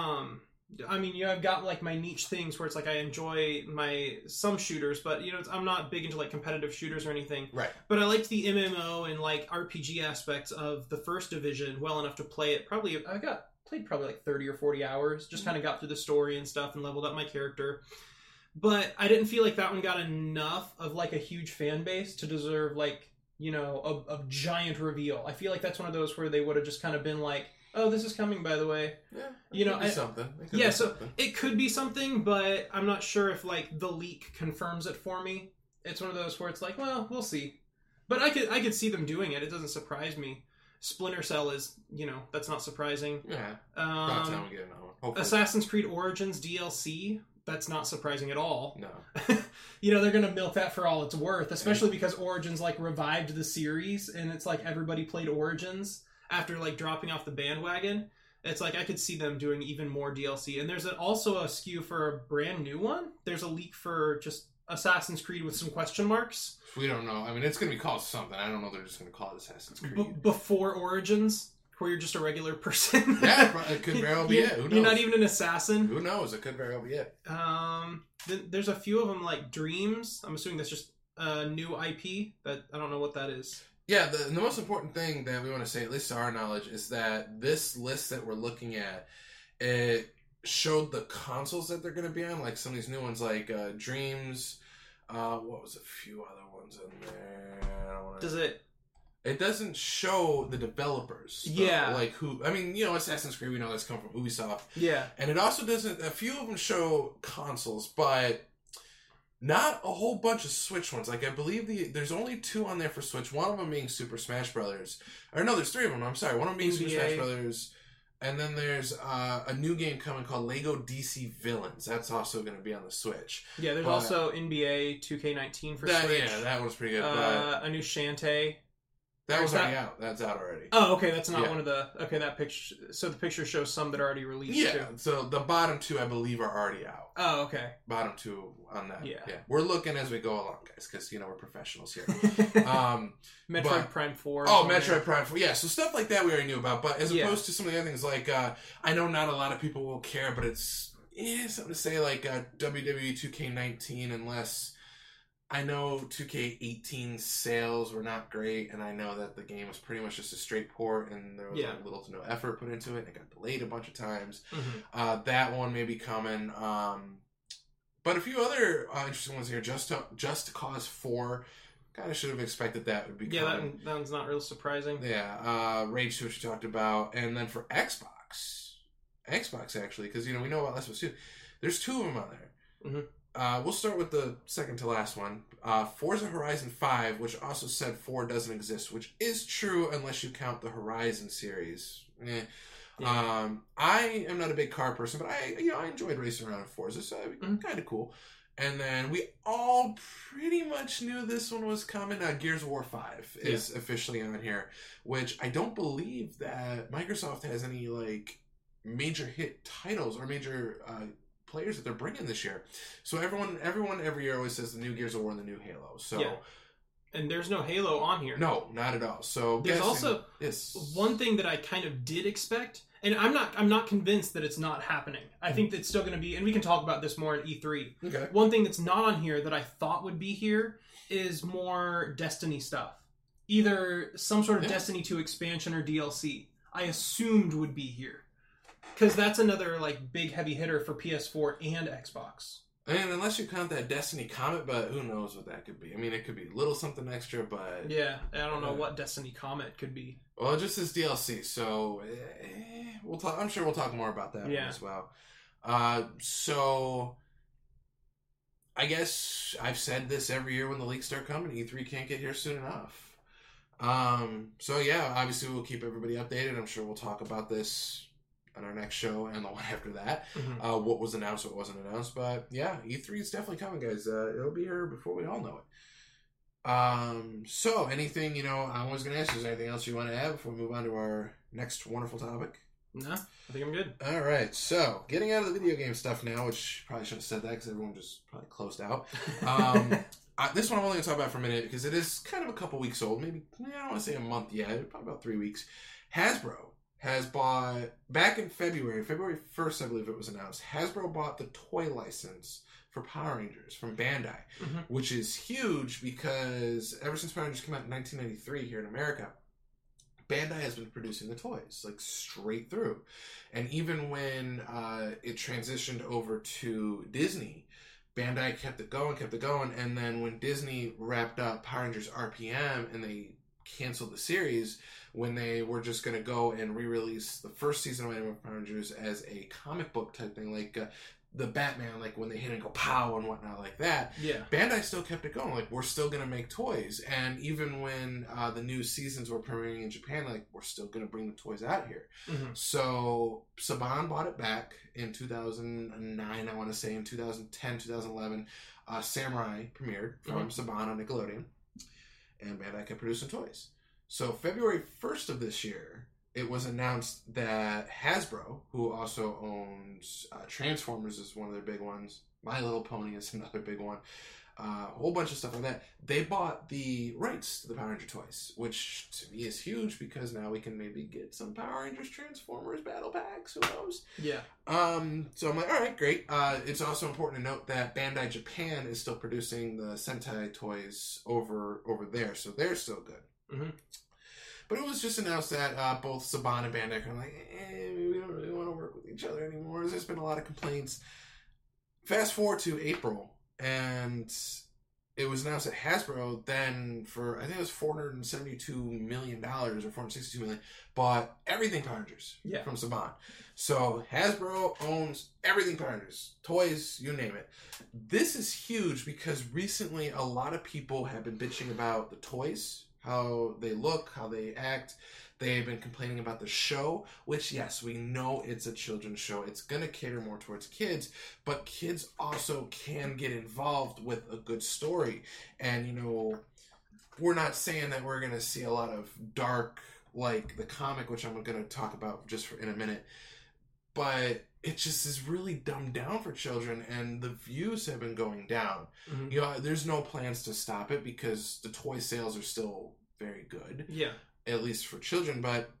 I've got like my niche things where it's like I enjoy some shooters, but I'm not big into like competitive shooters or anything. Right. But I liked the MMO and like RPG aspects of the first Division well enough to play it. Played probably like 30 or 40 hours. Just kind of got through the story and stuff and leveled up my character. But I didn't feel like that one got enough of like a huge fan base to deserve like, a giant reveal. I feel like that's one of those where they would have just kind of been like, oh, this is coming, by the way. Yeah, something. It could be something, but I'm not sure if like the leak confirms it for me. It's one of those where it's like, well, we'll see. But I could see them doing it. It doesn't surprise me. Splinter Cell is, that's not surprising. Yeah. About time we get another one. Hopefully. Assassin's Creed Origins DLC. That's not surprising at all. No. They're going to milk that for all it's worth, especially because Origins like revived the series, and it's like everybody played Origins after like dropping off the bandwagon. It's like I could see them doing even more DLC. And there's also a SKU for a brand new one. There's a leak for just Assassin's Creed with some question marks. We don't know. I mean, it's going to be called something. I don't know they're just going to call it Assassin's Creed. Before Origins, where you're just a regular person. Yeah, it could very well be it. Who knows? You're not even an assassin. Who knows? It could very well be it. There's a few of them like Dreams. I'm assuming that's just a new IP. That I don't know what that is. Yeah, the most important thing that we want to say, at least to our knowledge, is that this list that we're looking at, it showed the consoles that they're going to be on, like some of these new ones, like Dreams. What was a few other ones in there? Does it? It doesn't show the developers. Yeah. Like who... I mean, Assassin's Creed, we know that's come from Ubisoft. Yeah. And it also doesn't... A few of them show consoles, but... Not a whole bunch of Switch ones. Like, I believe there's only 2 on there for Switch. One of them being Super Smash Brothers. Or no, there's 3 of them. I'm sorry. One of them being Super Smash Brothers. And then there's a new game coming called Lego DC Villains. That's also going to be on the Switch. Yeah, there's also NBA 2K19 for Switch. Yeah, that one's pretty good. A new Shantae. That was already out. That's out already. Oh, okay. That's not one of the... Okay, that picture... So the picture shows some that are already released, too. So the bottom 2, I believe, are already out. Oh, okay. Bottom 2 on that. Yeah. We're looking as we go along, guys, because, we're professionals here. Metroid Prime 4. Oh, Metroid Prime 4. Yeah, so stuff like that we already knew about. But as opposed to some of the other things, like, I know not a lot of people will care, but it's something to say, like, WWE 2K19, unless... I know 2K18 sales were not great, and I know that the game was pretty much just a straight port, and there was like little to no effort put into it, and it got delayed a bunch of times. Mm-hmm. That one may be coming. But a few other interesting ones here. Just Cause 4. Kind of should have expected that would be coming. Yeah, that one's not real surprising. Yeah. Rage 2, which we talked about. And then for Xbox actually, because, we know about Last of Us 2. There's 2 of them on there. we'll start with the second to last one. Forza Horizon 5, which also said 4 doesn't exist, which is true unless you count the Horizon series. Yeah. I am not a big car person, but I enjoyed racing around in Forza, so it'd be kind of cool. And then we all pretty much knew this one was coming. Gears of War 5 is officially on here, which I don't believe that Microsoft has any like major hit titles or major players that they're bringing this year. So everyone every year always says the new Gears of War and the new Halo. So and there's no Halo on here. No, not at all. So there's also one thing that I kind of did expect, and I'm not convinced that it's not happening. I think that's still going to be, and we can talk about this more at E3. Okay. One thing that's not on here that I thought would be here is more Destiny stuff. Either some sort of Destiny 2 expansion or DLC. I assumed would be here. Because that's another like big heavy hitter for PS4 and Xbox. And unless you count that Destiny Comet, but who knows what that could be. I mean, it could be a little something extra, but... Yeah, I don't know what Destiny Comet could be. Well, just this DLC, so we'll talk. I'm sure we'll talk more about that one as well. So, I guess I've said this every year when the leaks start coming. E3 can't get here soon enough. So yeah, obviously we'll keep everybody updated. I'm sure we'll talk about this on our next show and the one after that. What was announced, what wasn't announced. But yeah, E3 is definitely coming, guys. It'll be here before we all know it. So anything, I'm always going to ask you, is there anything else you want to add before we move on to our next wonderful topic? No, I think I'm good. All right, so getting out of the video game stuff now, which probably shouldn't have said that because everyone just probably closed out. This one I'm only going to talk about for a minute because it is kind of a couple weeks old. Maybe, I don't want to say a month yet, probably about 3 weeks. Hasbro has bought, back in February 1st, I believe it was announced, Hasbro bought the toy license for Power Rangers from Bandai, which is huge because ever since Power Rangers came out in 1993 here in America, Bandai has been producing the toys, like straight through. And even when it transitioned over to Disney, Bandai kept it going, and then when Disney wrapped up Power Rangers RPM and they canceled the series, when they were just going to go and re-release the first season of Power Rangers as a comic book type thing, like the Batman, like when they hit and go pow and whatnot like that. Yeah. Bandai still kept it going. Like, we're still going to make toys. And even when the new seasons were premiering in Japan, like, we're still going to bring the toys out here. So Saban bought it back in 2009, I want to say. In 2010, 2011, Samurai premiered from Saban on Nickelodeon. And Bandai kept producing toys. So February 1st of this year, it was announced that Hasbro, who also owns Transformers, is one of their big ones. My Little Pony is another big one. A whole bunch of stuff like that. They bought the rights to the Power Ranger toys, which to me is huge because now we can maybe get some Power Rangers Transformers battle packs. Who knows? Yeah. So I'm like, all right, great. It's also important to note that Bandai Japan is still producing the Sentai toys over there, so they're still good. But it was just announced that both Saban and Bandai are like, we don't really want to work with each other anymore. There's been a lot of complaints. Fast forward to April, and it was announced that Hasbro then, for I think it was $472 million or $462 million, bought everything Power Rangers from Saban. So Hasbro owns everything Power Rangers, toys, you name it. This is huge because recently a lot of people have been bitching about the toys, how they look, how they act. They've been complaining about the show, which, yes, we know it's a children's show. It's going to cater more towards kids, but kids also can get involved with a good story. And, we're not saying that we're going to see a lot of dark, like the comic, which I'm going to talk about just in a minute. But it just is really dumbed down for children, and the views have been going down. There's no plans to stop it because the toy sales are still very good. Yeah. At least for children, but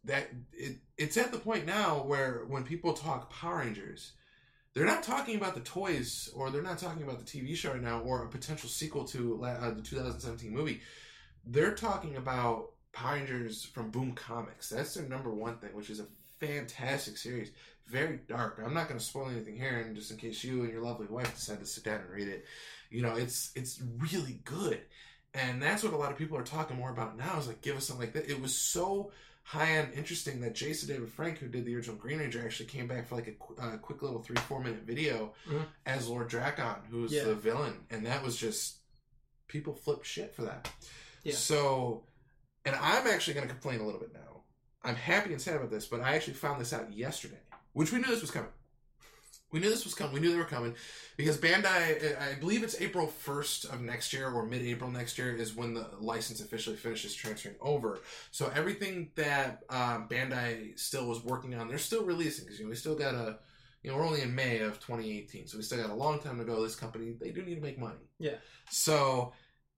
it's at the point now where when people talk Power Rangers, they're not talking about the toys, or they're not talking about the TV show right now, or a potential sequel to the 2017 movie. They're talking about Power Rangers from Boom Comics. That's their number one thing, which is a fantastic series. Very dark. I'm not going to spoil anything here, and just in case you and your lovely wife decide to sit down and read it, it's really good. And that's what a lot of people are talking more about now, is like, give us something like that. It was so high-end interesting that Jason David Frank, who did the original Green Ranger, actually came back for like a quick little 3-4 minute video as Lord Drakon, who's the villain. And that was just, people flipped shit for that. Yeah. So, and I'm actually going to complain a little bit now. I'm happy and sad about this, but I actually found this out yesterday, which we knew this was coming. We knew this was coming. We knew they were coming because Bandai, I believe it's April 1st of next year or mid-April next year is when the license officially finishes transferring over. So everything that Bandai still was working on, they're still releasing because, we still got we're only in May of 2018. So we still got a long time to go. This company, they do need to make money. Yeah. So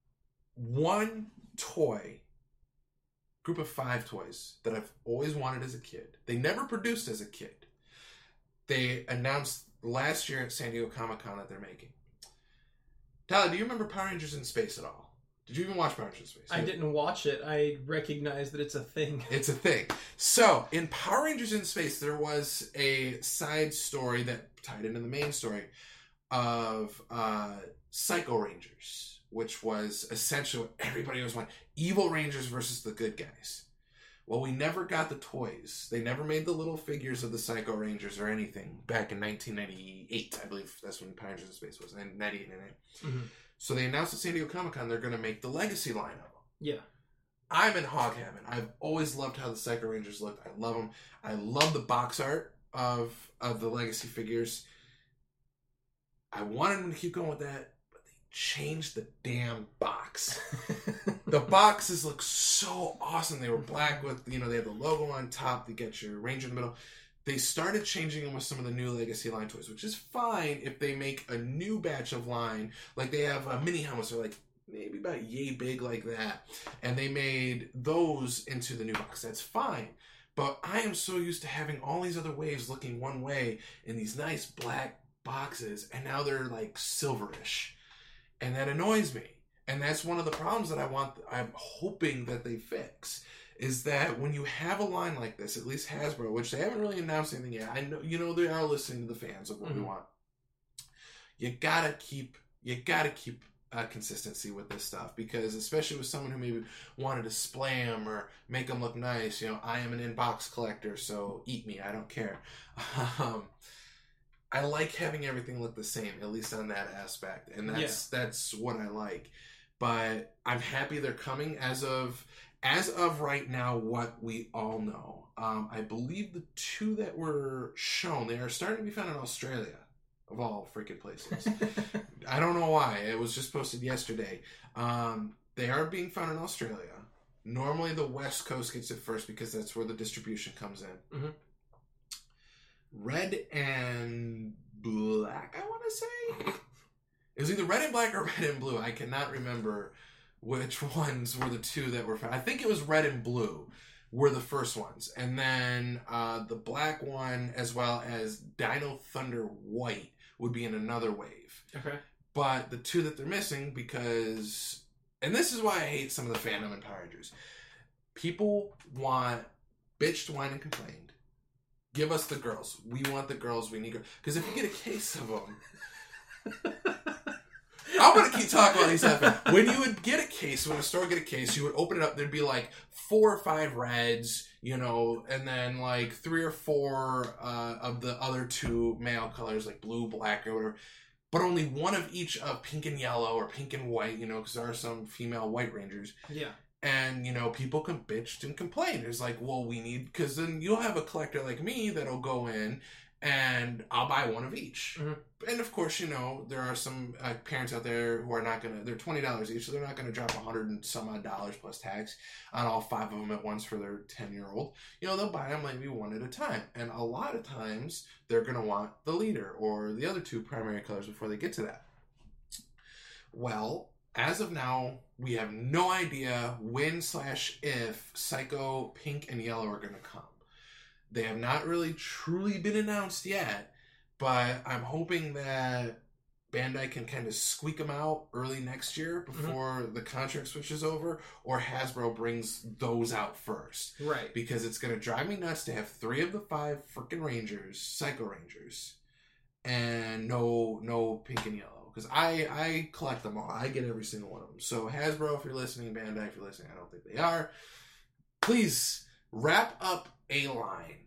one toy, group of 5 toys that I've always wanted as a kid. They never produced as a kid. They announced last year at San Diego Comic-Con that they're making. Tyler, do you remember Power Rangers in Space at all? Did you even watch Power Rangers in Space? I didn't watch it. I recognize that it's a thing. It's a thing. So, in Power Rangers in Space, there was a side story that tied into the main story of Psycho Rangers, which was essentially what everybody was wanting. Evil Rangers versus the good guys. Well, we never got the toys. They never made the little figures of the Psycho Rangers or anything back in 1998. I believe that's when Power Rangers in Space was. 98, 99. So they announced at San Diego Comic-Con they're going to make the Legacy line of them. Yeah. I'm in hog heaven. I've always loved how the Psycho Rangers looked. I love them. I love the box art of the Legacy figures. I wanted them to keep going with that. Changed the damn box. The boxes look so awesome. They were black with, they had the logo on top to get your Ranger in the middle. They started changing them with some of the new Legacy line toys, which is fine if they make a new batch of line. Like they have mini helmets, they're like maybe about yay big like that. And they made those into the new box. That's fine. But I am so used to having all these other waves looking one way in these nice black boxes, and now they're like silverish. And that annoys me. And that's one of the problems that I'm hoping that they fix, is that when you have a line like this, at least Hasbro, which they haven't really announced anything yet, I know, they are listening to the fans of what we want. You gotta keep consistency with this stuff, because especially with someone who maybe wanted to display them or make them look nice, I am an in-box collector, so eat me, I don't care. I like having everything look the same, at least on that aspect, and that's what I like. But I'm happy they're coming as of right now. What we all know, I believe the 2 that were shown, they are starting to be found in Australia, of all freaking places. I don't know why. It was just posted yesterday. They are being found in Australia. Normally, the West Coast gets it first because that's where the distribution comes in. Mm-hmm. Red and black, I want to say. It was either red and black or red and blue. I cannot remember which ones were the 2 that were found. I think it was red and blue were the first ones. And then the black one, as well as Dino Thunder White, would be in another wave. Okay. But the 2 that they're missing, because... And this is why I hate some of the fandom in Power Rangers. People want bitched, whined, and complained. Give us the girls. We want the girls. We need girls. Because if you get a case of them... I'm going to keep talking about these happening. When you would get a case, when a store would get a case, you would open it up. There'd be like 4 or 5 reds, and then like 3 or 4 of the other 2 male colors, like blue, black, or whatever. But only one of each of pink and yellow or pink and white, because there are some female White Rangers. Yeah. And, people can bitch and complain. It's like, well, we need... Because then you'll have a collector like me that'll go in and I'll buy one of each. Mm-hmm. And, of course, there are some parents out there who are not going to... They're $20 each, so they're not going to drop $100 and some odd dollars plus tax on all 5 of them at once for their 10-year-old. They'll buy them maybe one at a time. And a lot of times, they're going to want the leader or the other 2 primary colors before they get to that. Well... As of now, we have no idea when/if Psycho Pink and Yellow are going to come. They have not really truly been announced yet, but I'm hoping that Bandai can kind of squeak them out early next year before the contract switches over, or Hasbro brings those out first. Right. Because it's going to drive me nuts to have 3 of the 5 freaking Rangers, Psycho Rangers, and no Pink and Yellow. Because I collect them all. I get every single one of them. So Hasbro, if you're listening, Bandai, if you're listening, I don't think they are. Please wrap up a line,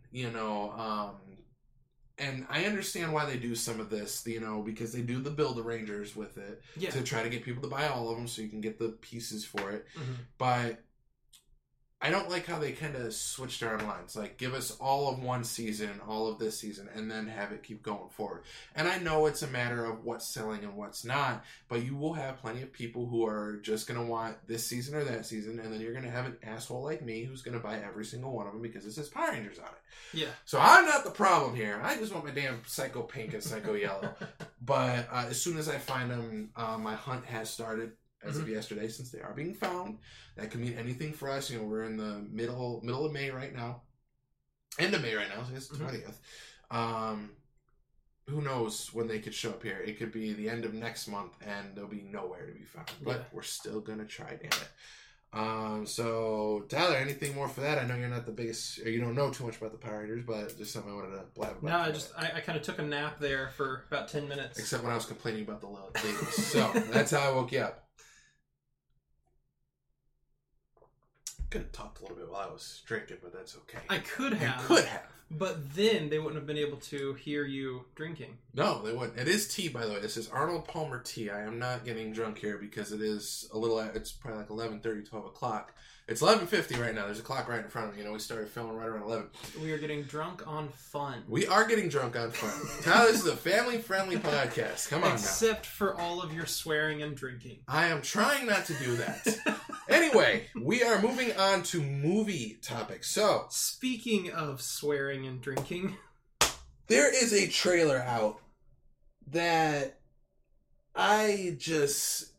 and I understand why they do some of this, because they do the Build-A-Rangers with it to try to get people to buy all of them so you can get the pieces for it. Mm-hmm. But I don't like how they kind of switched around lines. Like, give us all of one season, all of this season, and then have it keep going forward. And I know it's a matter of what's selling and what's not, but you will have plenty of people who are just going to want this season or that season, and then you're going to have an asshole like me who's going to buy every single one of them because it says Power Rangers on it. Yeah. So I'm not the problem here. I just want my damn Psycho Pink and Psycho Yellow. But as soon as I find them, my hunt has started. As of yesterday, since they are being found. That could mean anything for us. We're in the middle of May right now. End of May right now, so it's the 20th. Who knows when they could show up here. It could be the end of next month, and they'll be nowhere to be found. But we're still going to try, damn it. So, Tyler, anything more for that? I know you're not the biggest, or you don't know too much about the Power Rangers, but just something I wanted to blab about. No, I kind of took a nap there for about 10 minutes. Except when I was complaining about the ladies. So, that's how I woke you up. Could have talked a little bit while I was drinking, but that's okay. I could have. You could have. But then they wouldn't have been able to hear you drinking. No, they wouldn't. It is tea, by the way. This is Arnold Palmer tea. I am not getting drunk here because it is it's probably like 11:30, 12 o'clock. It's 11:50 right now. There's a clock right in front of me. We started filming right around 11. We are getting drunk on fun. We are getting drunk on fun. Tyler, this is a family-friendly podcast. Come on Except for all of your swearing and drinking. I am trying not to do that. Anyway, we are moving on to movie topics. So, speaking of swearing and drinking, there is a trailer out that I just...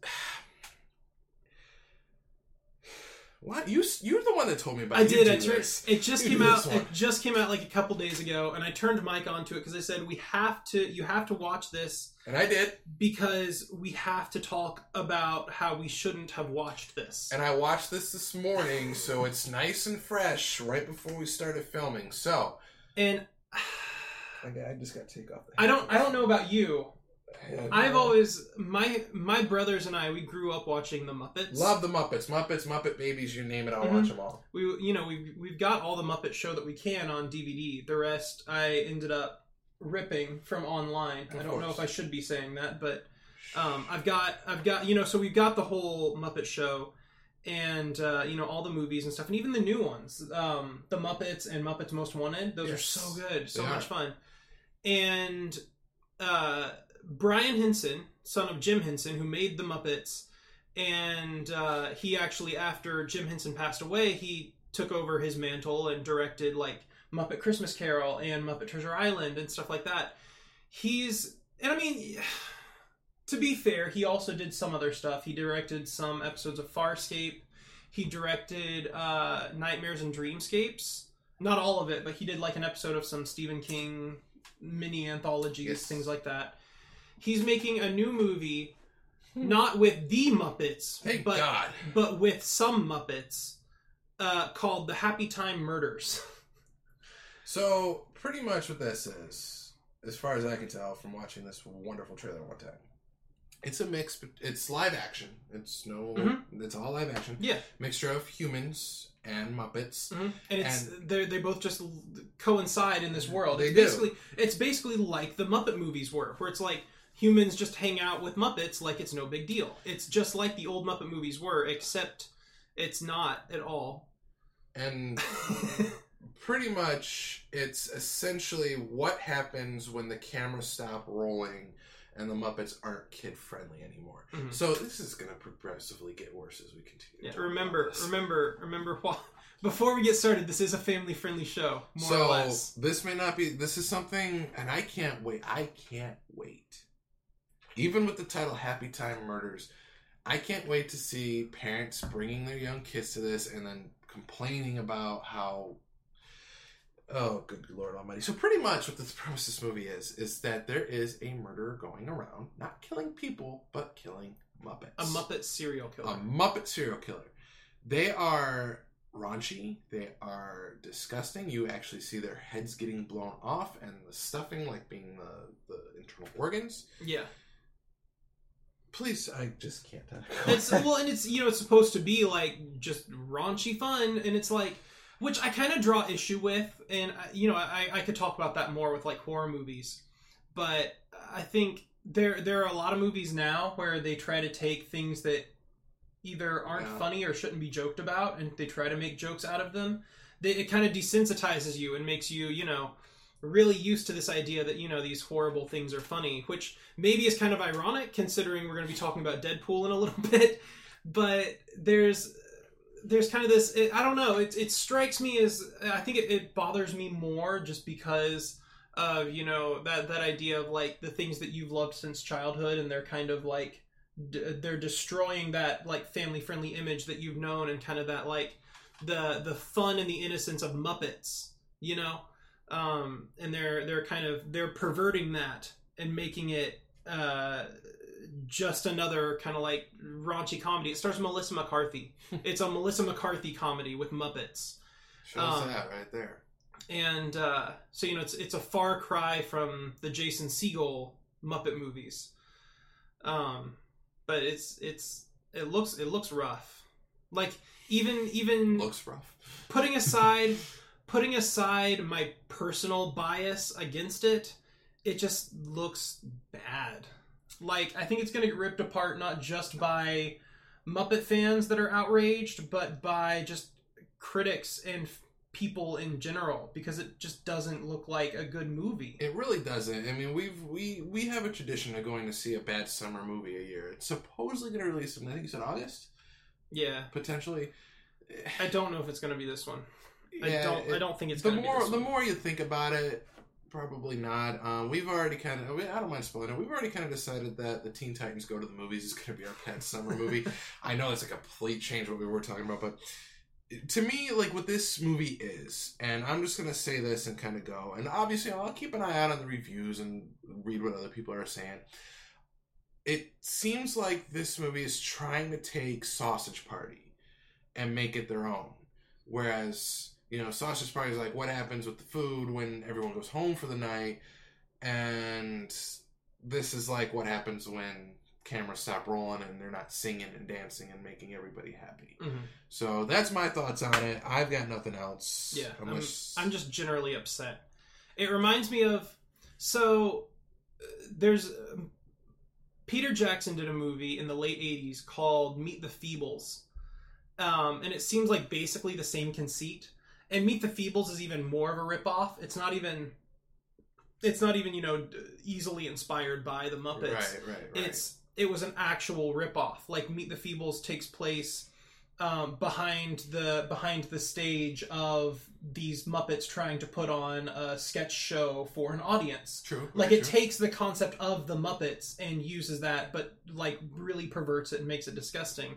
What? You're the one that told me about it. I did. It just came out. It just came out like a couple days ago, and I turned Mike onto it because I said you have to watch this. And I did, because we have to talk about how we shouldn't have watched this. And I watched this morning, so it's nice and fresh right before we started filming. So, and I just got to take off. I don't know about you. I've always my brothers and I, we grew up watching the Muppets. Love the Muppets, Muppet Babies, you name it, I'll watch them all. We've got all the Muppet Show that we can on DVD. The rest I ended up ripping from online. I don't know if I should be saying that, but I've got so we've got the whole Muppet Show and all the movies and stuff, and even the new ones, the Muppets and Muppets Most Wanted. Those are so good, so much fun. And Brian Henson, son of Jim Henson, who made the Muppets, and he actually, after Jim Henson passed away, he took over his mantle and directed like Muppet Christmas Carol and Muppet Treasure Island and stuff like that. To be fair, he also did some other stuff. He directed some episodes of Farscape. He directed Nightmares and Dreamscapes. Not all of it, but he did like an episode of some Stephen King mini anthologies, things like that. He's making a new movie, not with the Muppets, but with some Muppets, called The Happy Time Murders. So, pretty much what this is, as far as I can tell from watching this wonderful trailer one time, it's a mix. It's live action. It's all live action. Yeah, mixture of humans and Muppets, and they both just coincide in this world. It's basically like the Muppet movies were, where it's like humans just hang out with Muppets like it's no big deal. It's just like the old Muppet movies were, except it's not at all. And pretty much, it's essentially what happens when the cameras stop rolling and the Muppets aren't kid-friendly anymore. Mm-hmm. So this is going to progressively get worse as we continue. Remember, before we get started, this is a family-friendly show, more or less. This may not be... This is something... And I can't wait. Even with the title Happy Time Murders, I can't wait to see parents bringing their young kids to this and then complaining about how... Oh, good Lord Almighty. So pretty much what the premise of this movie is that there is a murderer going around, not killing people, but killing Muppets. A Muppet serial killer. A Muppet serial killer. They are raunchy. They are disgusting. You actually see their heads getting blown off and the stuffing, like being the internal organs. Yeah. Please, I just can't. It's supposed to be like just raunchy fun, and it's like, which I kind of draw issue with, and I could talk about that more with like horror movies, but I think there are a lot of movies now where they try to take things that either aren't funny or shouldn't be joked about, and they try to make jokes out of them. It kind of desensitizes you and makes you, really used to this idea that, these horrible things are funny, which maybe is kind of ironic considering we're going to be talking about Deadpool in a little bit. But there's kind of this, I don't know, it strikes me as, I think it bothers me more just because of, that idea of like the things that you've loved since childhood, and they're kind of like, they're destroying that like family friendly image that you've known, and kind of that like the fun and the innocence of Muppets, and they're perverting that and making it just another kind of like raunchy comedy. It stars Melissa McCarthy. It's a Melissa McCarthy comedy with Muppets. Shows that right there. And so it's a far cry from the Jason Segel Muppet movies. But it looks rough. Like even looks rough. Putting aside my personal bias against it, it just looks bad. Like, I think it's going to get ripped apart not just by Muppet fans that are outraged, but by just critics and people in general, because it just doesn't look like a good movie. It really doesn't. I mean, we have a tradition of going to see a bad summer movie a year. It's supposedly going to release in, I think you said August? Yeah. Potentially. I don't know if it's going to be this one. Yeah, I don't think it's going to be this one. The more you think about it, probably not. We've already I don't mind spoiling it. We've already kind of decided that the Teen Titans Go to the Movies is going to be our bad summer movie. I know it's a complete change what we were talking about, but to me, like, what this movie is, and I'm just going to say this and kind of go, and obviously I'll keep an eye out on the reviews and read what other people are saying. It seems like this movie is trying to take Sausage Party and make it their own. Whereas, Sausage Party is like what happens with the food when everyone goes home for the night, and this is like what happens when cameras stop rolling and they're not singing and dancing and making everybody happy. Mm-hmm. So that's my thoughts on it. I've got nothing else. Yeah, I'm just generally upset. It reminds me of, there's Peter Jackson did a movie in the late 80s called Meet the Feebles, and it seems like basically the same conceit. And Meet the Feebles is even more of a ripoff. It's not even easily inspired by the Muppets. Right. It was an actual ripoff. Like, Meet the Feebles takes place behind the stage of these Muppets trying to put on a sketch show for an audience. True. Like, it takes the concept of the Muppets and uses that, but like really perverts it and makes it disgusting.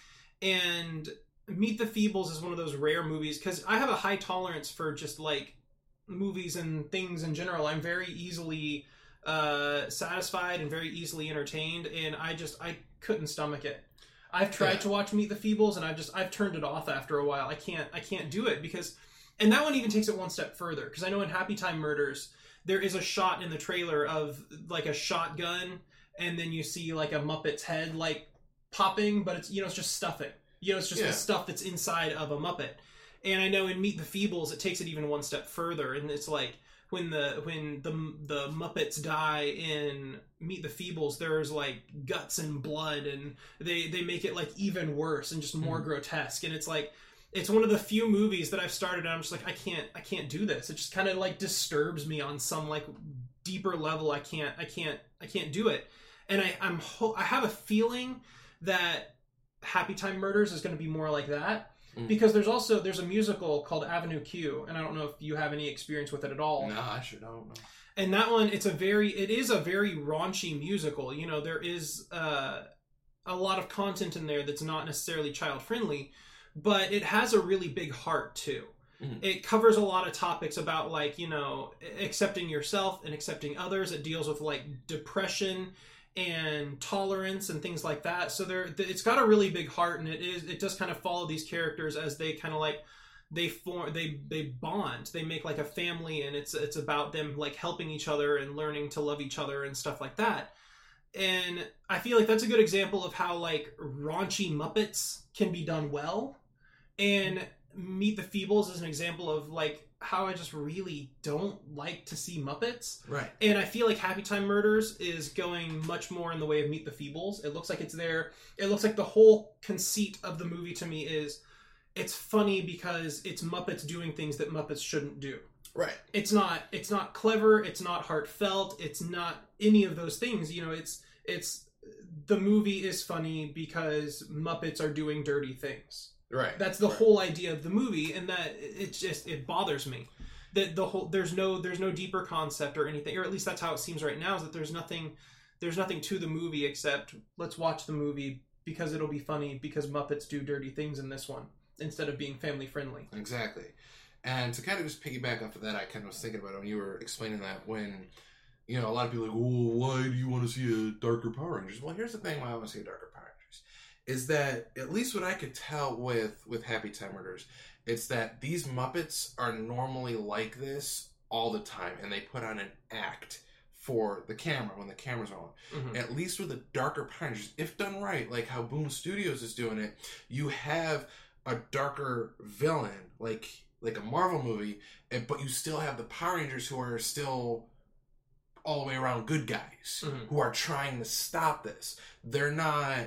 And Meet the Feebles is one of those rare movies, because I have a high tolerance for just like movies and things in general. I'm very easily satisfied and very easily entertained, and I couldn't stomach it. I've tried to watch Meet the Feebles, and I've turned it off after a while. I can't do it, because, and that one even takes it one step further, because I know in Happy Time Murders there is a shot in the trailer of like a shotgun, and then you see like a Muppet's head like popping, but it's it's just stuffing. It's just the stuff that's inside of a Muppet. And I know in Meet the Feebles, it takes it even one step further, and it's like when the Muppets die in Meet the Feebles, there's like guts and blood, and they make it like even worse and just more grotesque. And it's like, it's one of the few movies that I've started and I'm just like, I can't do this. It just kind of like disturbs me on some like deeper level. I can't do it. And I have a feeling that Happy Time Murders is going to be more like that, because there's a musical called Avenue Q, and I don't know if you have any experience with it at all. No, I sure don't. No. And that one, it is a very raunchy musical. There is a lot of content in there that's not necessarily child friendly, but it has a really big heart too. It covers a lot of topics about like accepting yourself and accepting others. It deals with like depression and tolerance and things like that. So it's got a really big heart, and it does kind of follow these characters as they kind of like they bond, they make like a family, and it's about them like helping each other and learning to love each other and stuff like that. And I feel like that's a good example of how like raunchy Muppets can be done well. And Meet the Feebles is an example of like how I just really don't like to see Muppets. Right. And I feel like Happy Time Murders is going much more in the way of Meet the Feebles. It looks like it's there. It looks like the whole conceit of the movie to me is it's funny because it's Muppets doing things that Muppets shouldn't do. Right. It's not clever, it's not heartfelt, it's not any of those things. You know, it's the movie is funny because Muppets are doing dirty things. Right. That's the whole idea of the movie, and that it bothers me that there's no deeper concept or anything, or at least that's how it seems right now, is that there's nothing to the movie except let's watch the movie because it'll be funny because Muppets do dirty things in this one instead of being family friendly. Exactly. And to kind of just piggyback off of that, I kind of was thinking about it when you were explaining that, when, you know, a lot of people are like, well, why do you want to see a darker Power Rangers? Well, here's the thing why I want to see a darker Power Rangers. Is that, at least what I could tell with Happy Time Murders, it's that these Muppets are normally like this all the time, and they put on an act for the camera when the camera's on. Mm-hmm. At least with the darker Power Rangers, if done right, like how Boom Studios is doing it, you have a darker villain, like a Marvel movie, but you still have the Power Rangers who are still all the way around good guys, mm-hmm. who are trying to stop this. They're not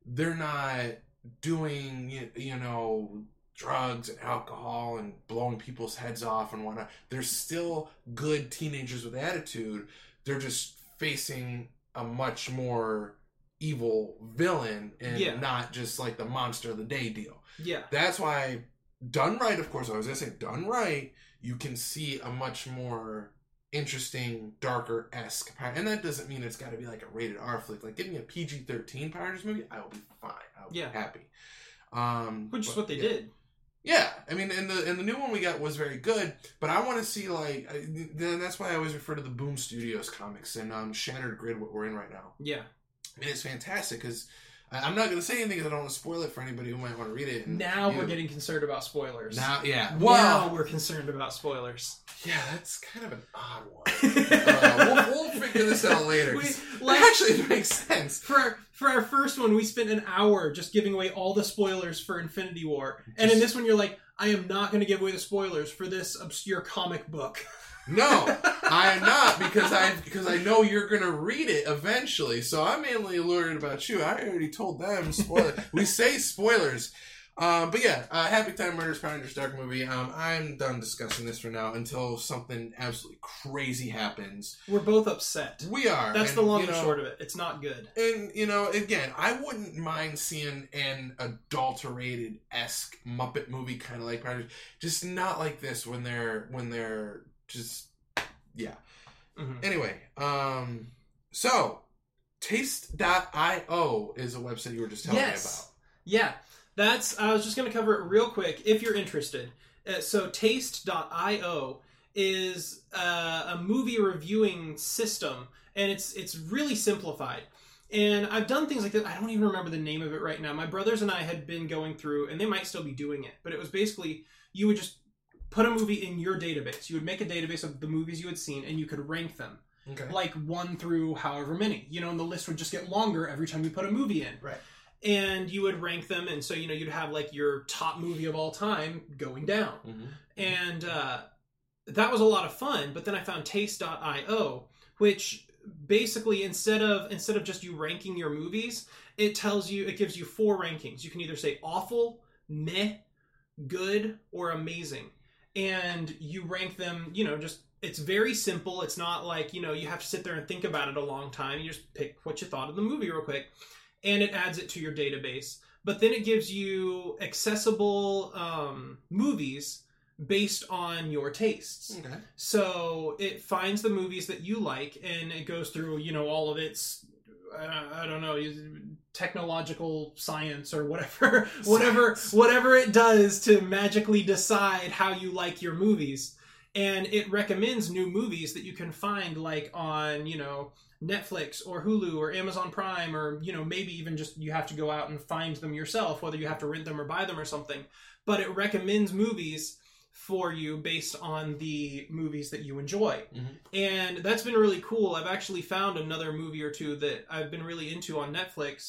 doing, you know, drugs and alcohol and blowing people's heads off and whatnot. They're still good teenagers with attitude. They're just facing a much more evil villain and not just like the monster of the day deal. Yeah. That's why, done right, of course, I was going to say, done right, you can see a much more interesting, darker-esque Power. And that doesn't mean it's got to be like a rated R flick. Like, give me a PG-13 Power Rangers movie, I will be fine. I'll be happy. Which is what they did. Yeah, I mean, and the new one we got was very good, but I want to see, like, that's why I always refer to the Boom Studios comics and Shattered Grid, what we're in right now. Yeah. I mean, it's fantastic, because I'm not going to say anything because I don't want to spoil it for anybody who might want to read it. Now we're getting concerned about spoilers. Now we're concerned about spoilers. Yeah, that's kind of an odd one. We'll figure this out later. Actually, it makes sense. For our first one, we spent an hour just giving away all the spoilers for Infinity War. And in this one, you're like, I am not going to give away the spoilers for this obscure comic book. No, I am not, because I know you're going to read it eventually. So I'm mainly worried about you. I already told them spoilers. We say spoilers. But yeah, Happy Time Murders, Power Rangers Dark movie. I'm done discussing this for now until something absolutely crazy happens. We're both upset. We are. That's the long and short of it. It's not good. And, again, I wouldn't mind seeing an adulterated-esque Muppet movie kind of like Power Rangers. Just not like this when they're just, yeah. Mm-hmm. Anyway, so, Taste.io is a website you were just telling me about. Yeah. I was just going to cover it real quick if you're interested. So Taste.io is a movie reviewing system, and it's really simplified. And I've done things like that. I don't even remember the name of it right now. My brothers and I had been going through, and they might still be doing it, but it was basically, you would just put a movie in your database. You would make a database of the movies you had seen, and you could rank them. Okay. Like 1 through however many. And the list would just get longer every time you put a movie in. Right. And you would rank them, and so, you'd have, like, your top movie of all time going down. Mm-hmm. And that was a lot of fun, but then I found Taste.io, which basically, instead of just you ranking your movies, it gives you 4 rankings. You can either say awful, meh, good, or amazing. And you rank them, it's very simple. It's not like, you have to sit there and think about it a long time. You just pick what you thought of the movie real quick. And it adds it to your database. But then it gives you accessible movies based on your tastes. Okay. So it finds the movies that you like, and it goes through, all of its, I don't know, technological science or whatever it does to magically decide how you like your movies. And it recommends new movies that you can find, like on, Netflix or Hulu or Amazon Prime, or, maybe even just you have to go out and find them yourself, whether you have to rent them or buy them or something. But it recommends movies for you based on the movies that you enjoy. Mm-hmm. And that's been really cool. I've actually found another movie or two that I've been really into on Netflix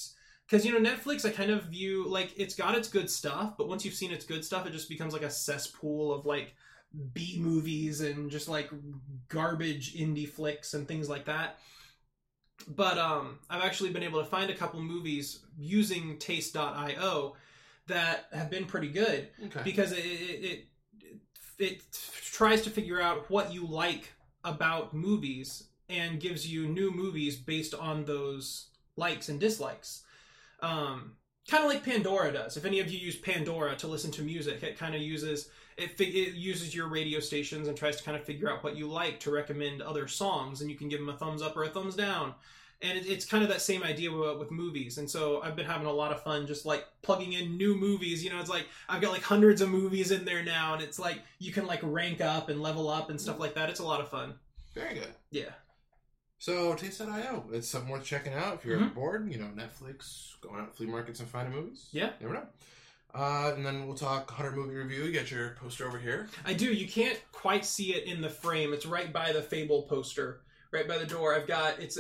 Because, you know, Netflix, I kind of view, like, it's got its good stuff, but once you've seen its good stuff, it just becomes like a cesspool of, like, B movies and just, like, garbage indie flicks and things like that. But I've actually been able to find a couple movies using Taste.io that have been pretty good. Okay. Because it tries to figure out what you like about movies and gives you new movies based on those likes and dislikes. Kind of like Pandora does. If any of you use Pandora to listen to music, it kind of uses it uses your radio stations and tries to kind of figure out what you like to recommend other songs, and you can give them a thumbs up or a thumbs down. And it's kind of that same idea with movies. And so I've been having a lot of fun just like plugging in new movies. You know, it's like I've got like hundreds of movies in there now, and it's like you can like rank up and level up and stuff like that. It's a lot of fun. Very good. Yeah. So, Taste.io, it's something worth checking out if you're bored. You know, Netflix, going out to flea markets and finding movies. Yeah. Never know. And then we'll talk 100 movie review. You got your poster over here. I do. You can't quite see it in the frame. It's right by the Fable poster, right by the door. I've got it's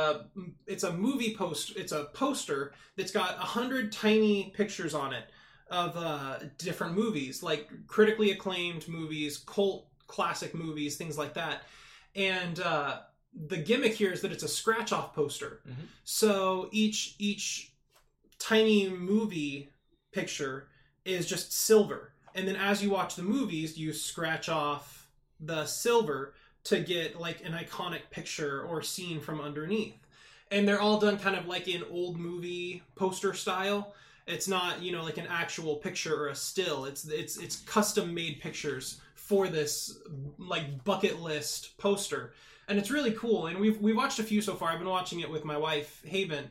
a movie post. It's a poster that's got 100 tiny pictures on it of different movies, like critically acclaimed movies, cult classic movies, things like that. And the gimmick here is that it's a scratch-off poster. Mm-hmm. So each tiny movie picture is just silver. And then as you watch the movies, you scratch off the silver to get like an iconic picture or scene from underneath. And they're all done kind of like in old movie poster style. It's not, you know, like an actual picture or a still. It's custom made pictures for this like bucket list poster. And it's really cool. And we've watched a few so far. I've been watching it with my wife, Haven.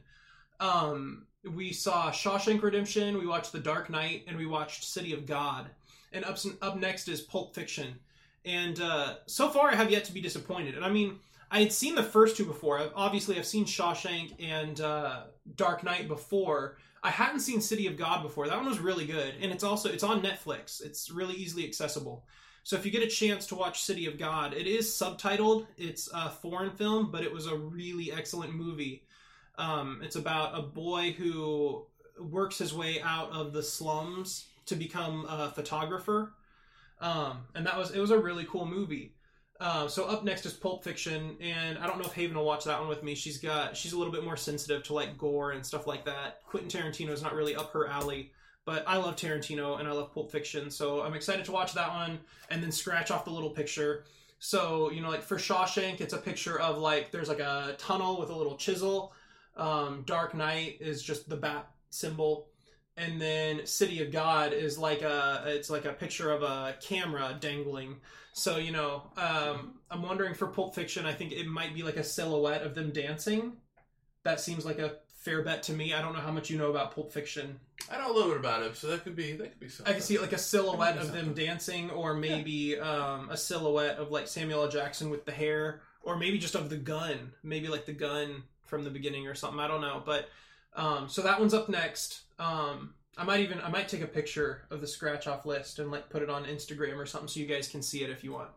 We saw Shawshank Redemption, we watched The Dark Knight, and we watched City of God. And up next is Pulp Fiction. And so far I have yet to be disappointed. And I mean, I had seen the first two before. I've seen Shawshank and Dark Knight before. I hadn't seen City of God before. That one was really good. And it's on Netflix. It's really easily accessible. So if you get a chance to watch City of God, it is subtitled. It's a foreign film, but it was a really excellent movie. It's about a boy who works his way out of the slums to become a photographer. And it was a really cool movie. So up next is Pulp Fiction, and I don't know if Haven will watch that one with me. She's a little bit more sensitive to like gore and stuff like that. Quentin Tarantino is not really up her alley. But I love Tarantino and I love Pulp Fiction, so I'm excited to watch that one and then scratch off the little picture. So, you know, like for Shawshank, it's a picture of like, there's like a tunnel with a little chisel. Dark Knight is just the bat symbol. And then City of God is like it's like a picture of a camera dangling. So, you know, I'm wondering for Pulp Fiction, I think it might be like a silhouette of them dancing. That seems like a fair bet to me. I don't know how much you know about Pulp Fiction. I know a little bit about it, so that could be something. I can see like a silhouette of them dancing, or maybe a silhouette of like Samuel L. Jackson with the hair, or maybe just of the gun, maybe like the gun from the beginning or something. I don't know, but so that one's up next. I might take a picture of the scratch off list and like put it on Instagram or something so you guys can see it if you want.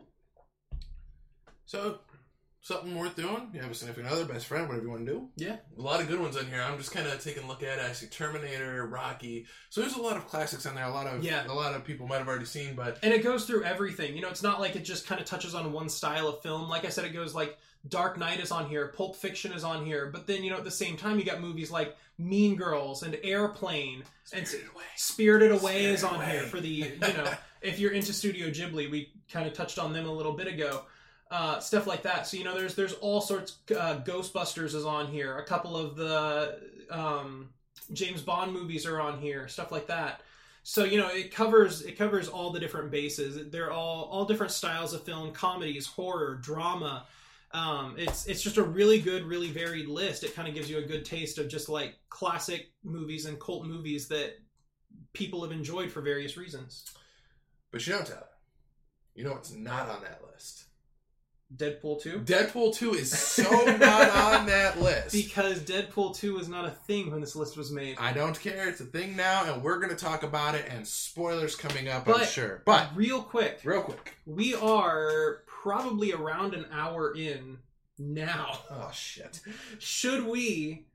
So, something worth doing? You have a significant other, best friend, whatever you want to do. Yeah. A lot of good ones in here. I'm just kind of taking a look at it. I see Terminator, Rocky. So there's a lot of classics on there. A lot of people might have already seen, but... And it goes through everything. You know, it's not like it just kind of touches on one style of film. Like I said, it goes like Dark Knight is on here, Pulp Fiction is on here, but then, you know, at the same time, you got movies like Mean Girls and Airplane. Spirited Away is on here for the, you know, if you're into Studio Ghibli, we kind of touched on them a little bit ago. Stuff like that. So, you know, there's all sorts. Ghostbusters is on here. A couple of the James Bond movies are on here. Stuff like that. So, you know, it covers all the different bases. They're all different styles of film: comedies, horror, drama. It's just a really good, really varied list. It kind of gives you a good taste of just like classic movies and cult movies that people have enjoyed for various reasons. But you know, Tyler, you know what's not on that list? Deadpool 2? Deadpool 2 is so not on that list. Because Deadpool 2 was not a thing when this list was made. I don't care. It's a thing now, and we're going to talk about it, and spoilers coming up, I'm sure. But real quick. We are probably around an hour in now. Oh, shit. Should we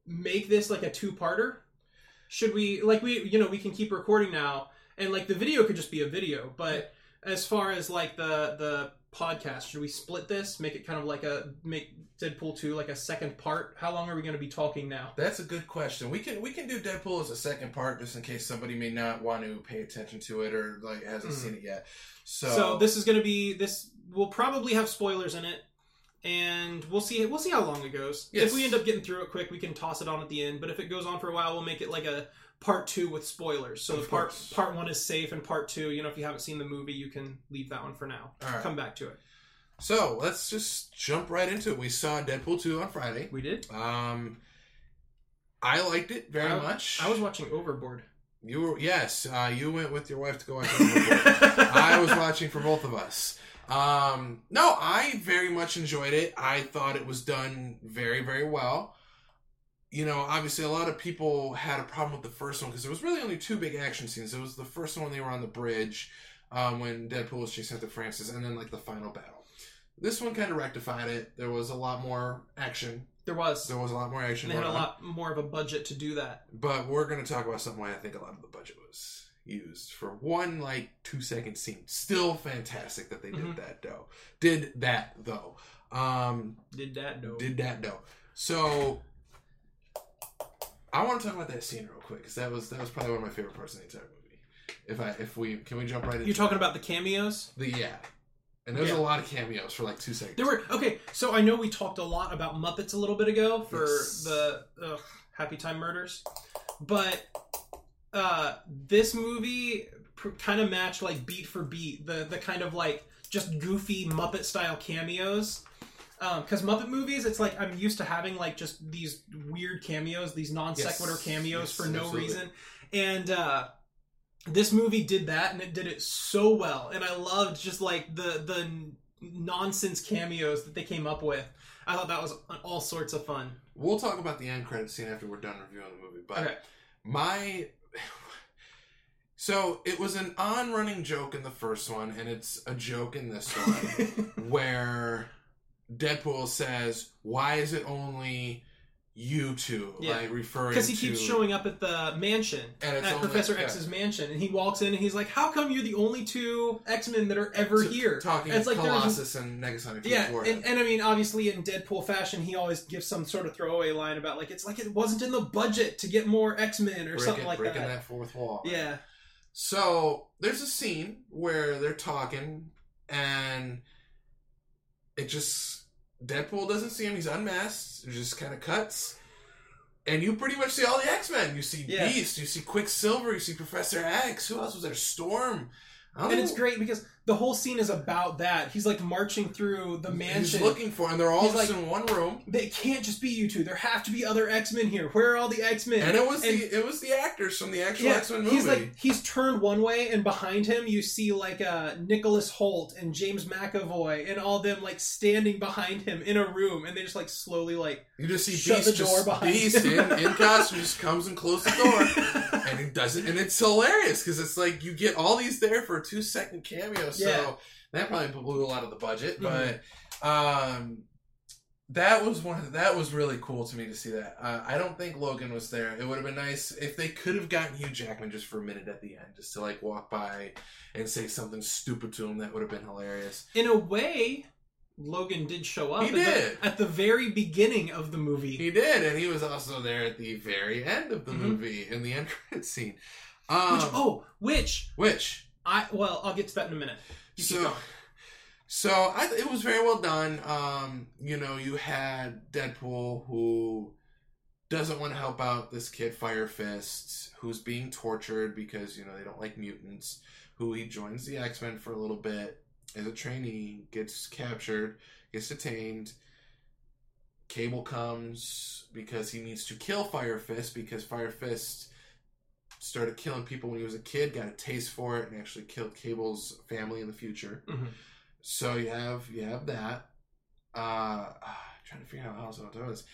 make this like a two-parter? Should we, like, we can keep recording now, and like the video could just be a video, but as far as like the podcast, should we split this, make it kind of like make Deadpool 2 like a second part? How long are we going to be talking now? That's a good question. We can do Deadpool as a second part, just in case somebody may not want to pay attention to it or like hasn't seen it yet. So this is going to be will probably have spoilers in it, and we'll see how long it goes. Yes. If we end up getting through it quick, we can toss it on at the end, but if it goes on for a while, we'll make it like a part 2 with spoilers. So the part 1 is safe, and part 2, if you haven't seen the movie, you can leave that one for now. All right. Come back to it. So let's just jump right into it. We saw Deadpool 2 on Friday. We did. I liked it very much. I was watching Overboard. You went with your wife to go watch Overboard. I was watching for both of us. No, I very much enjoyed it. I thought it was done very, very well. Obviously a lot of people had a problem with the first one because there was really only 2 big action scenes. It was the first one when they were on the bridge, when Deadpool was chasing after Francis, and then like the final battle. This one kind of rectified it. There was a lot more action. There was a lot more action. And they had a lot more of a budget to do that. But we're going to talk about something where I think a lot of the budget was used for one 2-second scene. Still fantastic that they did that though. Did that though. So I want to talk about that scene real quick because that was probably one of my favorite parts of the entire movie. Can we jump right into You're talking about the cameos? And there's a lot of cameos for 2 seconds. So I know we talked a lot about Muppets a little bit ago for the Happy Time Murders, but this movie kind of matched beat for beat the kind of just goofy Muppet style cameos. Because Muppet movies, it's I'm used to having just these weird cameos, these non sequitur cameos for no reason, and this movie did that, and it did it so well. And I loved just the nonsense cameos that they came up with. I thought that was all sorts of fun. We'll talk about the end credit scene after we're done reviewing the movie. But so it was an on-running joke in the first one, and it's a joke in this one, where Deadpool says, "Why is it only you two?" Referring because he keeps showing up at the mansion, at Professor X's mansion, and he walks in and he's like, "How come you're the only 2 X-Men that are ever here?" Talking to Colossus and Negasonic. And I mean, obviously in Deadpool fashion, he always gives some sort of throwaway line about it wasn't in the budget to get more X-Men or something like that. Breaking that fourth wall. Yeah. So there's a scene where they're talking, and it just Deadpool doesn't see him. He's unmasked. It just kind of cuts. And you pretty much see all the X-Men. You see Beast. You see Quicksilver. You see Professor X. Who else was there? Storm. And it's great because the whole scene is about that. He's marching through the mansion. He's looking for, and they're all just in one room. They can't just be you two. There have to be other X-Men here. Where are all the X-Men? And it was the actors from the actual X-Men movie. He's turned one way, and behind him you see Nicholas Hoult and James McAvoy and all them standing behind him in a room, and they just slowly you just see shut Beast the door behind him. in costume just comes and closes the door, and he does it, and it's hilarious because it's you get all these there for a 2-second cameo. So that probably blew a lot of the budget, but that was really cool to me to see that. I don't think Logan was there. It would have been nice if they could have gotten Hugh Jackman just for a minute at the end, just to walk by and say something stupid to him. That would have been hilarious. In a way, Logan did show up. He did at the very beginning of the movie. He did, and he was also there at the very end of the movie in the end credit scene. Which I'll get to that in a minute. It was very well done. You had Deadpool, who doesn't want to help out this kid Fire Fist, who's being tortured because they don't like mutants. Who he joins the X-Men for a little bit as a trainee, gets captured, gets detained. Cable comes because he needs to kill Fire Fist because Fire Fist started killing people when he was a kid, got a taste for it, and actually killed Cable's family in the future. Mm-hmm. So you have that. Trying to figure out how else it was.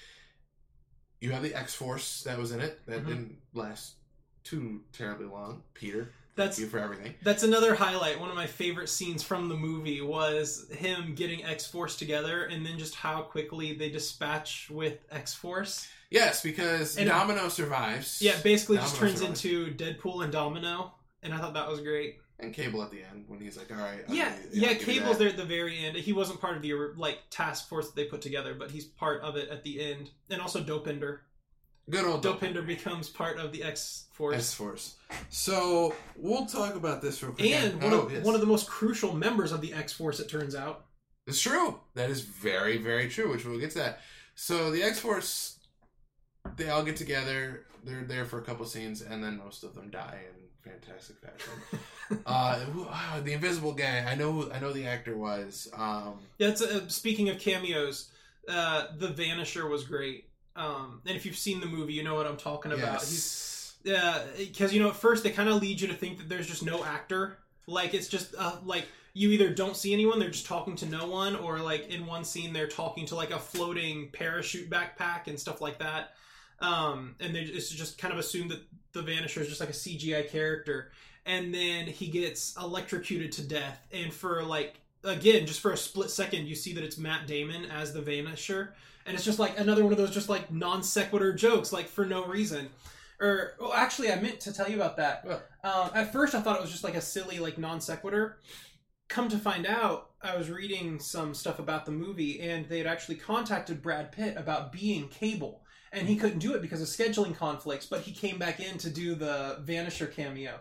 You have the X-Force that was in it. That didn't last too terribly long. Peter. Thank you for everything. That's another highlight. One of my favorite scenes from the movie was him getting X-Force together, and then just how quickly they dispatch with X-Force. Yes, because Domino survives. Yeah, basically just turns into Deadpool and Domino, and I thought that was great. And Cable at the end, when he's like, all right. Cable's there at the very end. He wasn't part of the task force that they put together, but he's part of it at the end. And also Dopinder. Good old Dopinder becomes part of the X-Force. X-Force. So, we'll talk about this real quick. And one of the most crucial members of the X-Force, it turns out. It's true. That is very, very true, which we'll get to that. So, the X-Force, they all get together. They're there for a couple scenes, and then most of them die in fantastic fashion. The Invisible Guy, I know the actor was. Speaking of cameos, the Vanisher was great. And if you've seen the movie, you know what I'm talking about. Yes. Because at first they kind of lead you to think that there's just no actor. Like it's just like you either don't see anyone, they're just talking to no one, or like in one scene they're talking to like a floating parachute backpack and stuff like that. And it's just kind of assumed that the Vanisher is just like a CGI character, and then he gets electrocuted to death, and for like again just for a split second you see that it's Matt Damon as the Vanisher. And it's just like another one of those just like non sequitur jokes, like for no reason. Actually, I meant to tell you about that. At first, I thought it was just like a silly like non sequitur. Come to find out, I was reading some stuff about the movie, and they had actually contacted Brad Pitt about being Cable, and he couldn't do it because of scheduling conflicts. But he came back in to do the Vanisher cameo.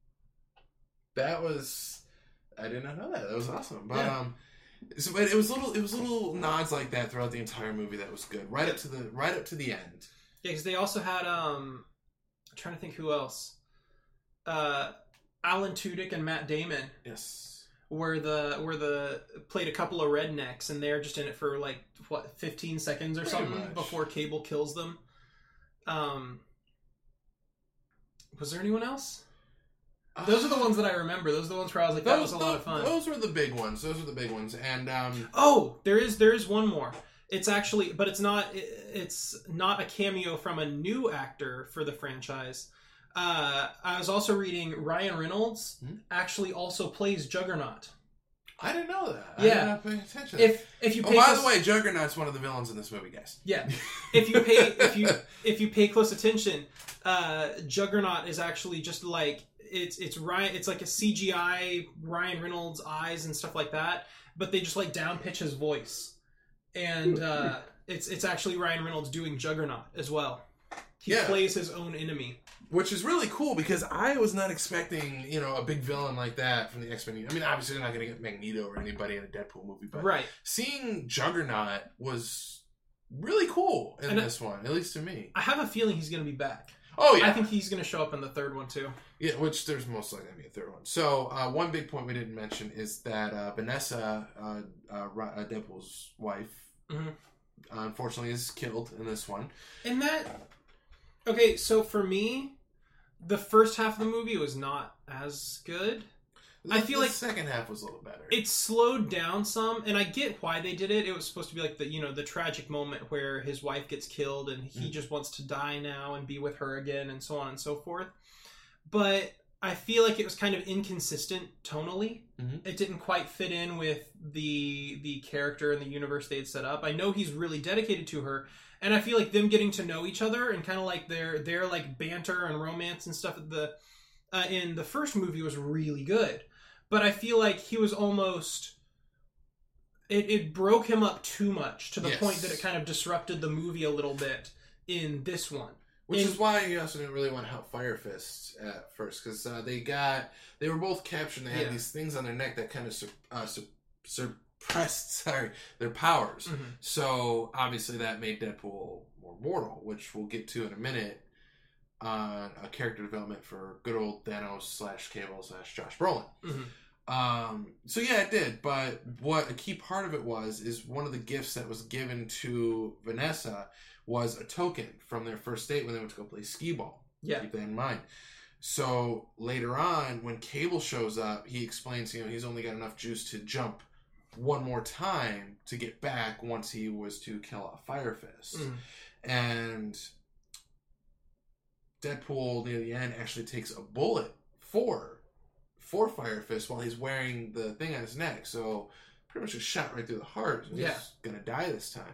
I did not know that. That was awesome. But yeah. So it was little nods like that throughout the entire movie that was good, right up to the end. Yeah, because they also had I'm trying to think who else. Alan Tudyk and Matt Damon. Yes. Were the played a couple of rednecks, and they're just in it for like 15 seconds or something before Cable kills them. Was there anyone else? Those are the ones that I remember. Those are the ones where I was like, that was a lot of fun. Those were the big ones. And there is one more. It's actually, but it's not a cameo from a new actor for the franchise. I was also reading Ryan Reynolds actually also plays Juggernaut. I didn't know that. Yeah. I did not pay attention. If you by the way, Juggernaut's one of the villains in this movie, guys. Yeah. If you pay close attention, Juggernaut is actually just like it's Ryan. It's like a CGI Ryan Reynolds eyes and stuff like that, but they just like down pitch his voice, and it's actually Ryan Reynolds doing Juggernaut as well. He plays his own enemy, which is really cool because I was not expecting a big villain like that from the X-Men. I mean, obviously they're not going to get Magneto or anybody in a Deadpool movie, but seeing Juggernaut was really cool in this one, at least to me. I have a feeling he's going to be back. Oh, yeah. I think he's going to show up in the third one, too. Yeah, which there's most likely going to be a third one. So, one big point we didn't mention is that Vanessa, Deadpool's wife, unfortunately is killed in this one. And that... Okay, so for me, the first half of the movie was not as good. I feel like the second half was a little better. It slowed down some, and I get why they did it. It was supposed to be like the tragic moment where his wife gets killed and he just wants to die now and be with her again and so on and so forth. But I feel like it was kind of inconsistent tonally. It didn't quite fit in with the character and the universe they had set up. I know he's really dedicated to her, and I feel like them getting to know each other and kind of like their like banter and romance and stuff in the first movie was really good. But I feel like he was almost... It broke him up too much to the point that it kind of disrupted the movie a little bit in this one. Which is why he also didn't really want to help Fire Fist at first. Because they were both captured and they had these things on their neck that kind of suppressed their powers. So obviously that made Deadpool more mortal, which we'll get to in a minute. On a character development for good old Thanos / Cable / Josh Brolin. So yeah, it did. But what a key part of it is one of the gifts that was given to Vanessa was a token from their first date when they went to go play skee ball. Yeah. Keep that in mind. So later on, when Cable shows up, he explains, he's only got enough juice to jump one more time to get back once he was to kill off Fire Fist. And Deadpool near the end actually takes a bullet for for Fire Fist while he's wearing the thing on his neck. So pretty much a shot right through the heart. And he's going to die this time.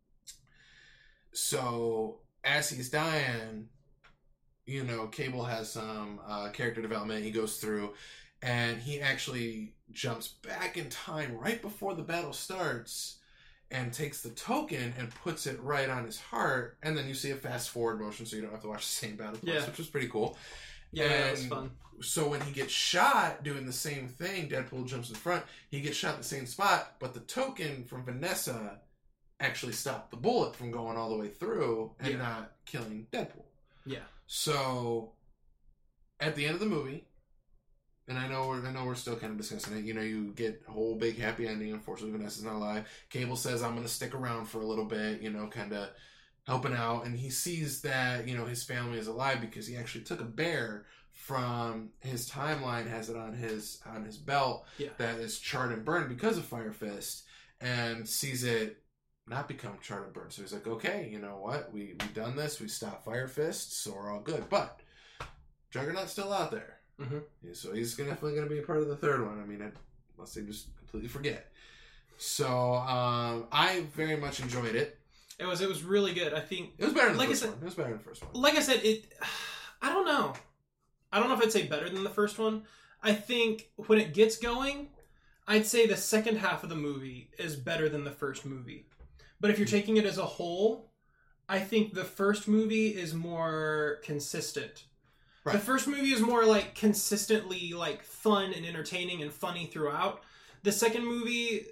So as he's dying, you know, Cable has some character development he goes through, and he actually jumps back in time right before the battle starts and takes the token and puts it right on his heart, and then you see a fast forward motion so you don't have to watch the same battle twice, which was pretty cool. Yeah, that was fun. So when he gets shot doing the same thing, Deadpool jumps in front, he gets shot in the same spot, but the token from Vanessa actually stopped the bullet from going all the way through and not killing Deadpool. Yeah. So at the end of the movie, and I know we're still kind of discussing it, you know, you get a whole big happy ending. Unfortunately, Vanessa's not alive. Cable says, I'm going to stick around for a little bit, you know, kind of helping out. And he sees that, you know, his family is alive because he actually took a bear from his timeline, has it on his belt that is charred and burned because of Fire Fist, and sees it not become charred and burned. So he's like, okay, you know what? We've done this. We stopped Fire Fist, so we're all good. But Juggernaut's still out there. Mm-hmm. Yeah, so he's definitely going to be a part of the third one. I mean, unless they just completely forget. So I very much enjoyed it. It was really good. I think it was better than the first one. It was better than the first one. Like I said, I don't know. I don't know if I'd say better than the first one. I think when it gets going, I'd say the second half of the movie is better than the first movie. But if you're taking it as a whole, I think the first movie is more consistent. Right. The first movie is more like consistently like fun and entertaining and funny throughout. The second movie,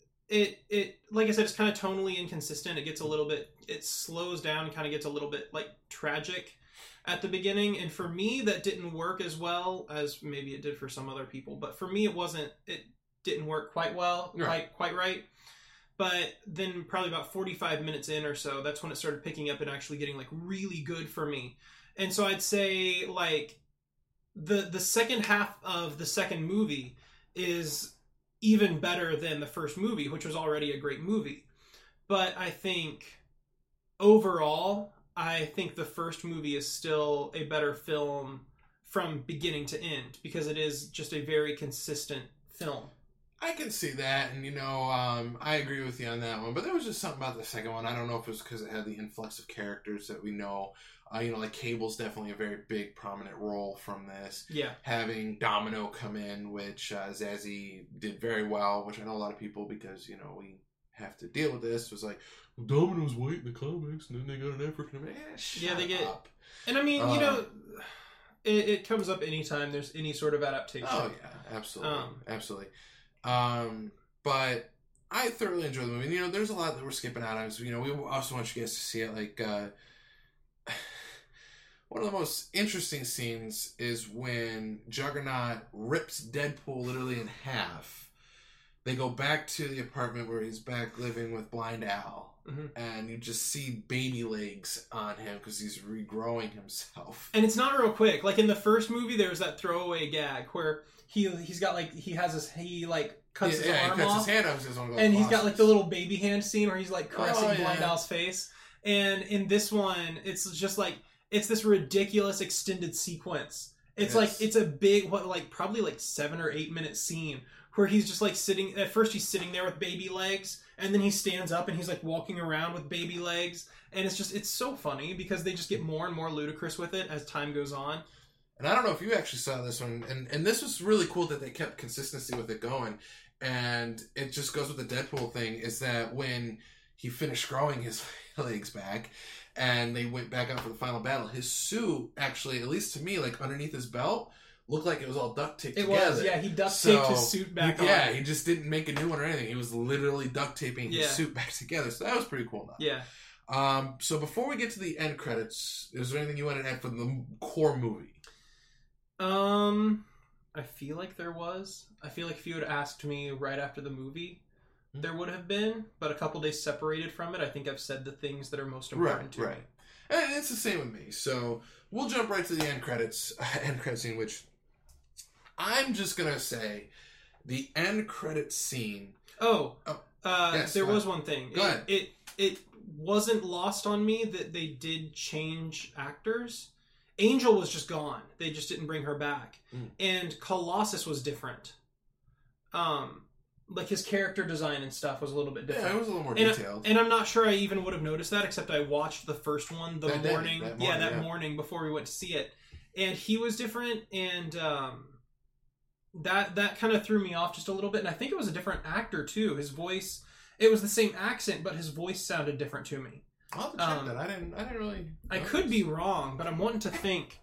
it like I said, it's kind of tonally inconsistent. It gets a little bit, it slows down and kind of gets a little bit like tragic at the beginning. And for me, that didn't work as well as maybe it did for some other people. But for me, it didn't work quite well, quite right. But then probably about 45 minutes in or so, that's when it started picking up and actually getting like really good for me. And so I'd say like the second half of the second movie is even better than the first movie, which was already a great movie. But I think overall, I think the first movie is still a better film from beginning to end because it is just a very consistent film. I can see that, and, you know, I agree with you on that one, but there was just something about the second one. I don't know if it was because it had the influx of characters that we know. You know, like Cable's definitely a very big, prominent role from this. Yeah. Having Domino come in, which Zazie did very well, which I know a lot of people, because, you know, we have to deal with this, was like, well, Domino's white in the comics, and then they got an African American. Yeah, they get up. And I mean, you know, it comes up anytime there's any sort of adaptation. Oh, yeah, absolutely. Absolutely. But I thoroughly enjoyed the movie. And, you know, there's a lot that we're skipping out on. So, you know, we also want you guys to see it. Like, one of the most interesting scenes is when Juggernaut rips Deadpool literally in half. They go back to the apartment where he's back living with Blind Al. Mm-hmm. And you just see baby legs on him because he's regrowing himself. And it's not real quick. Like in the first movie, there was that throwaway gag where he's got like, he has his, he like cuts his arm he cuts off. His hand off. And he's got like the little baby hand scene where he's like caressing Blind Al's face. And in this one, it's just like, it's this ridiculous extended sequence. It's like, it's a big, probably like 7 or 8 minute scene where he's just like sitting, at first he's sitting there with baby legs, and then he stands up and he's like walking around with baby legs. And it's so funny because they just get more and more ludicrous with it as time goes on. And I don't know if you actually saw this one, and this was really cool that they kept consistency with it going. And it just goes with the Deadpool thing, is that when he finished growing his legs back, and they went back out for the final battle, his suit actually, at least to me, like underneath his belt, looked like it was all duct taped together. It was, yeah. He duct taped his suit back on. Yeah, he just didn't make a new one or anything. He was literally duct taping his suit back together. So that was pretty cool. Yeah. So before we get to the end credits, is there anything you want to add for the core movie? I feel like there was. I feel like if you had asked me right after the movie, there would have been, but a couple days separated from it, I think I've said the things that are most important to me. Right. And it's the same with me. So we'll jump right to the end credit scene, which I'm just gonna say the end credit scene. Yes, there was one thing. Go ahead. It wasn't lost on me that they did change actors. Angel was just gone. They just didn't bring her back. And Colossus was different. Like his character design and stuff was a little bit different. Yeah, it was a little more detailed. And I'm not sure I even would have noticed that, except I watched the first one that morning before we went to see it. And he was different, and that kind of threw me off just a little bit. And I think it was a different actor too. His voice, it was the same accent, but his voice sounded different to me. I'll have to check that. I didn't really. I could be wrong, but I'm wanting to think.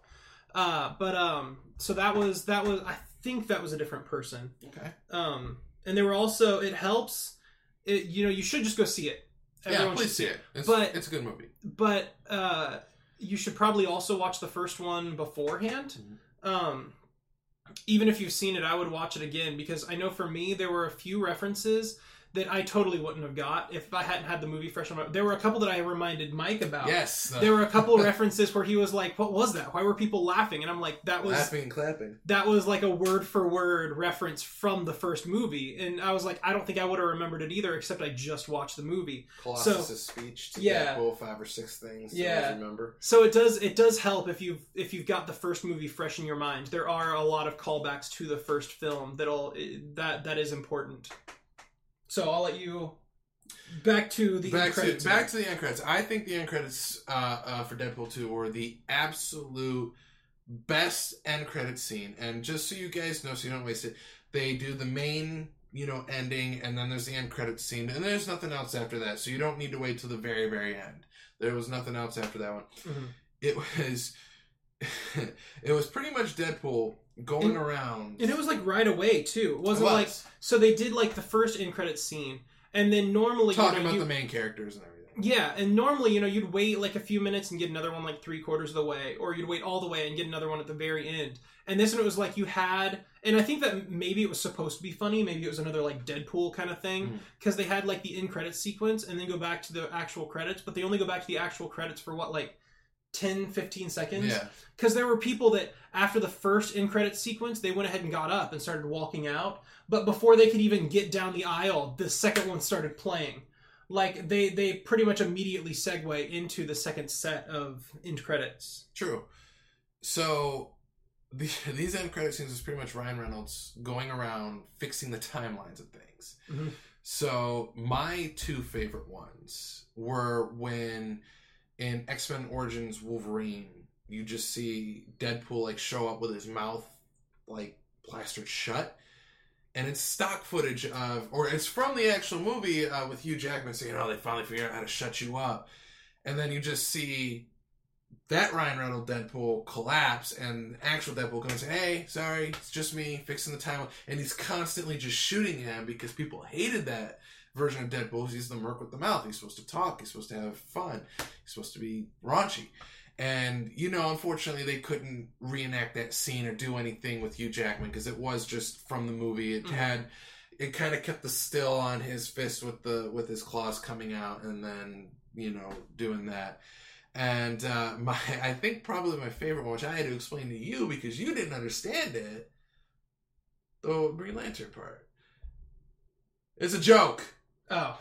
So that was. I think that was a different person. Okay. And they were also. It helps. You should just go see it. Everyone please see it. It's a good movie. But you should probably also watch the first one beforehand. Even if you've seen it, I would watch it again, because I know for me there were a few references that I totally wouldn't have got if I hadn't had the movie fresh on my... There were a couple that I reminded Mike about. Yes. There were a couple of references where he was like, what was that? Why were people laughing? And I'm like, that was... Laughing and clapping. That was like a word-for-word reference from the first movie. And I was like, I don't think I would have remembered it either, except I just watched the movie. Colossus' speech to Deadpool, 5 or 6 things to remember. So it does help if you've got the first movie fresh in your mind. There are a lot of callbacks to the first film that is important. So I'll let you back to the end credits. Back to the end credits. I think the end credits for Deadpool 2 were the absolute best end credit scene. And just so you guys know, so you don't waste it, they do the main, ending, and then there's the end credits scene, and there's nothing else after that. So you don't need to wait till the very, very end. There was nothing else after that one. Mm-hmm. It was pretty much Deadpool going around, and it was like right away too. It wasn't like, so they did like the first end credit scene, and then normally talking about the main characters and everything. Yeah, and normally you'd wait like a few minutes and get another one like 3/4 of the way, or you'd wait all the way and get another one at the very end. And this one, it was like you had, and I think that maybe it was supposed to be funny, maybe it was another like Deadpool kind of thing, because they had like the end credits sequence and then go back to the actual credits, but they only go back to the actual credits for what, like 10-15 seconds. Yeah. Because there were people that after the first end credits sequence, they went ahead and got up and started walking out, but before they could even get down the aisle, the second one started playing. Like they pretty much immediately segue into the second set of end credits. True. So these end credit scenes is pretty much Ryan Reynolds going around fixing the timelines of things. Mm-hmm. So my 2 favorite ones were when in X-Men Origins Wolverine, you just see Deadpool like show up with his mouth like plastered shut, and it's stock footage of, or it's from the actual movie with Hugh Jackman saying, "Oh, they finally figured out how to shut you up," and then you just see that Ryan Reynolds Deadpool collapse, and actual Deadpool comes and say, "Hey, sorry, it's just me fixing the timeline," and he's constantly just shooting him because people hated that version of Deadpool. He's the merc with the mouth. He's supposed to talk. He's supposed to have fun. He's supposed to be raunchy. And, unfortunately, they couldn't reenact that scene or do anything with Hugh Jackman because it was just from the movie. It it kind of kept the still on his fist with his claws coming out, and then, doing that. And I think probably my favorite one, which I had to explain to you because you didn't understand it, the Green Lantern part. It's a joke. Oh.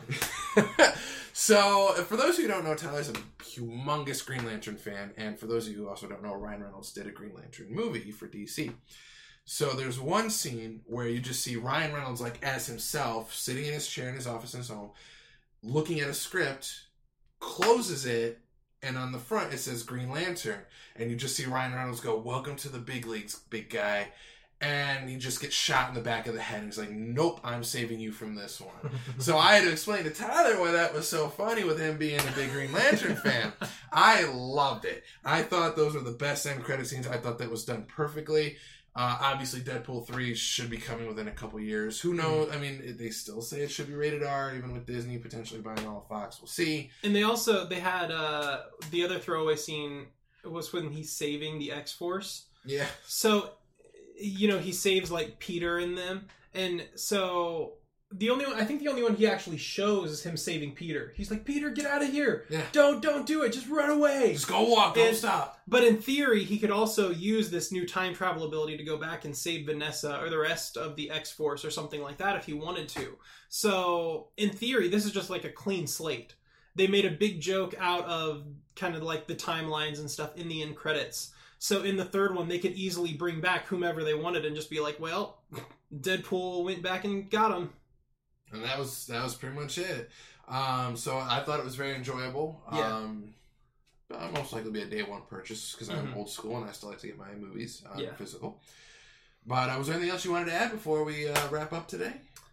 So, for those of you who don't know, Tyler's a humongous Green Lantern fan, and for those of you who also don't know, Ryan Reynolds did a Green Lantern movie for DC. So, there's one scene where you just see Ryan Reynolds, like, as himself, sitting in his chair in his office in his home, looking at a script, closes it, and on the front it says Green Lantern, and you just see Ryan Reynolds go, "Welcome to the big leagues, big guy." And he just gets shot in the back of the head. And he's like, "Nope, I'm saving you from this one." So I had to explain to Tyler why that was so funny with him being a big Green Lantern fan. I loved it. I thought those were the best end credit scenes. I thought that was done perfectly. Obviously, Deadpool 3 should be coming within a couple years. Who knows? I mean, they still say it should be rated R, even with Disney potentially buying all of Fox. We'll see. And they had the other throwaway scene was when he's saving the X-Force. Yeah. So he saves like Peter and them, and so the only one he actually shows is him saving Peter. He's like, "Peter, get out of here! Yeah. Don't do it! Just run away! Just go walk! Don't stop!" But in theory, he could also use this new time travel ability to go back and save Vanessa or the rest of the X-Force or something like that if he wanted to. So in theory, this is just like a clean slate. They made a big joke out of kind of like the timelines and stuff in the end credits. So in the third one, they could easily bring back whomever they wanted and just be like, well, Deadpool went back and got him. And that was pretty much it. So I thought it was very enjoyable. Yeah. Most likely be a day one purchase because I'm old school and I still like to get my movies physical. But was there anything else you wanted to add before we wrap up today?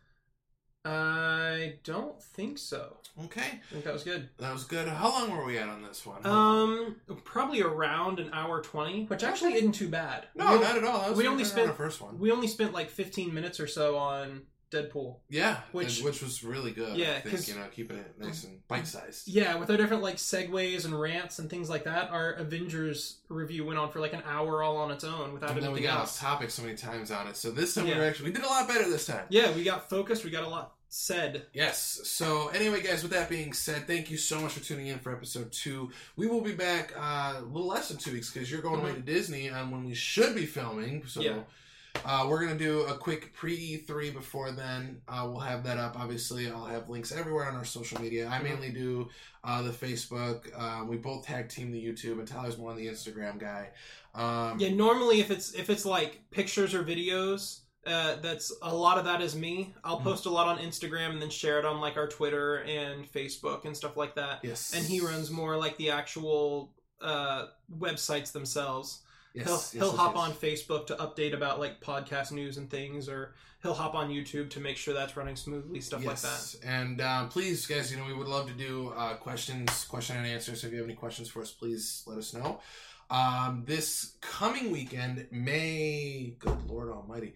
I don't think so. Okay. I think that was good. That was good. How long were we at on this one? Probably around an hour 20, which actually isn't too bad. No, not at all. That was we only spent the first one. We only spent like 15 minutes or so on Deadpool. Yeah, which was really good. Yeah, because keeping it nice and bite-sized. Yeah, with our different like segues and rants and things like that, our Avengers review went on for like an hour all on its own without anything else. And then we got off topic so many times on it. So this time we did a lot better this time. Yeah, we got focused. We got a lot said. Yes. So anyway, guys, with that being said, thank you so much for tuning in for episode 2. We will be back a little less than 2 weeks because you're going away to Disney when we should be filming. So. Yeah. We're going to do a quick pre-E3 before then. We'll have that up. Obviously, I'll have links everywhere on our social media. I mainly do the Facebook. We both tag team the YouTube, and Tyler's more on the Instagram guy. Normally if it's like pictures or videos, that's a lot of that is me. I'll post a lot on Instagram and then share it on like our Twitter and Facebook and stuff like that. Yes. And he runs more like the actual websites themselves. Yes, he'll hop on Facebook to update about like podcast news and things, or he'll hop on YouTube to make sure that's running smoothly, stuff like that. And please, guys, we would love to do question and answers. So if you have any questions for us, please let us know. This coming weekend, May, good Lord Almighty,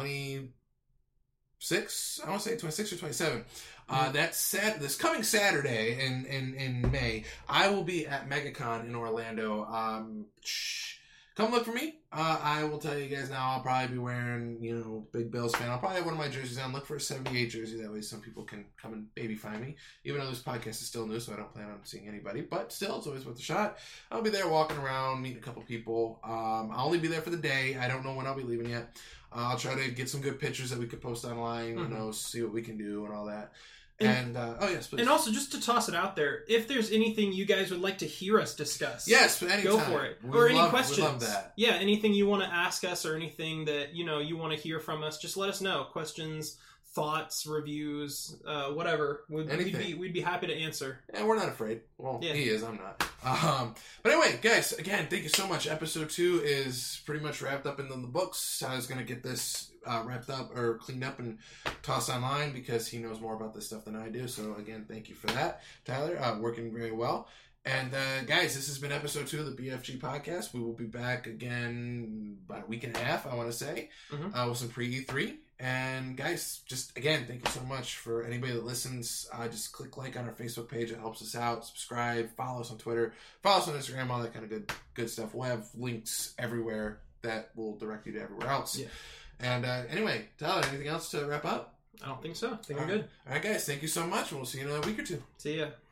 26, I want to say 26 or 27. That's this coming Saturday in May, I will be at MegaCon in Orlando. Come look for me. I will tell you guys now, I'll probably be wearing, Big Bills fan. I'll probably have one of my jerseys on. Look for a 78 jersey. That way some people can come and baby find me. Even though this podcast is still new, so I don't plan on seeing anybody. But still, it's always worth a shot. I'll be there walking around, meeting a couple people. I'll only be there for the day. I don't know when I'll be leaving yet. I'll try to get some good pictures that we could post online, see what we can do and all that. And yes, please. And also, just to toss it out there, if there's anything you guys would like to hear us discuss, yes, anytime. Go for it. Or any questions. We love that. Yeah, anything you want to ask us or anything that you want to hear from us, just let us know. Questions, thoughts, reviews, whatever. We'd be happy to answer. And we're not afraid. Well, he is. I'm not. But anyway, guys, again, thank you so much. Episode 2 is pretty much wrapped up in the books. I was going to get this wrapped up or cleaned up and tossed online because he knows more about this stuff than I do. So again, thank you for that, Tyler. Working very well. And guys, this has been episode 2 of the BFG podcast. We will be back again about a week and a half, I want to say, with some pre-E3. And guys, just again, thank you so much for anybody that listens. Just click like on our Facebook page. It helps us out. Subscribe. Follow us on Twitter. Follow us on Instagram. All that kind of good stuff. We'll have links everywhere that will direct you to everywhere else. Yeah. And anyway, Tyler, anything else to wrap up? I don't think so. I think I'm good. All right, guys. Thank you so much. And we'll see you in another week or 2. See ya.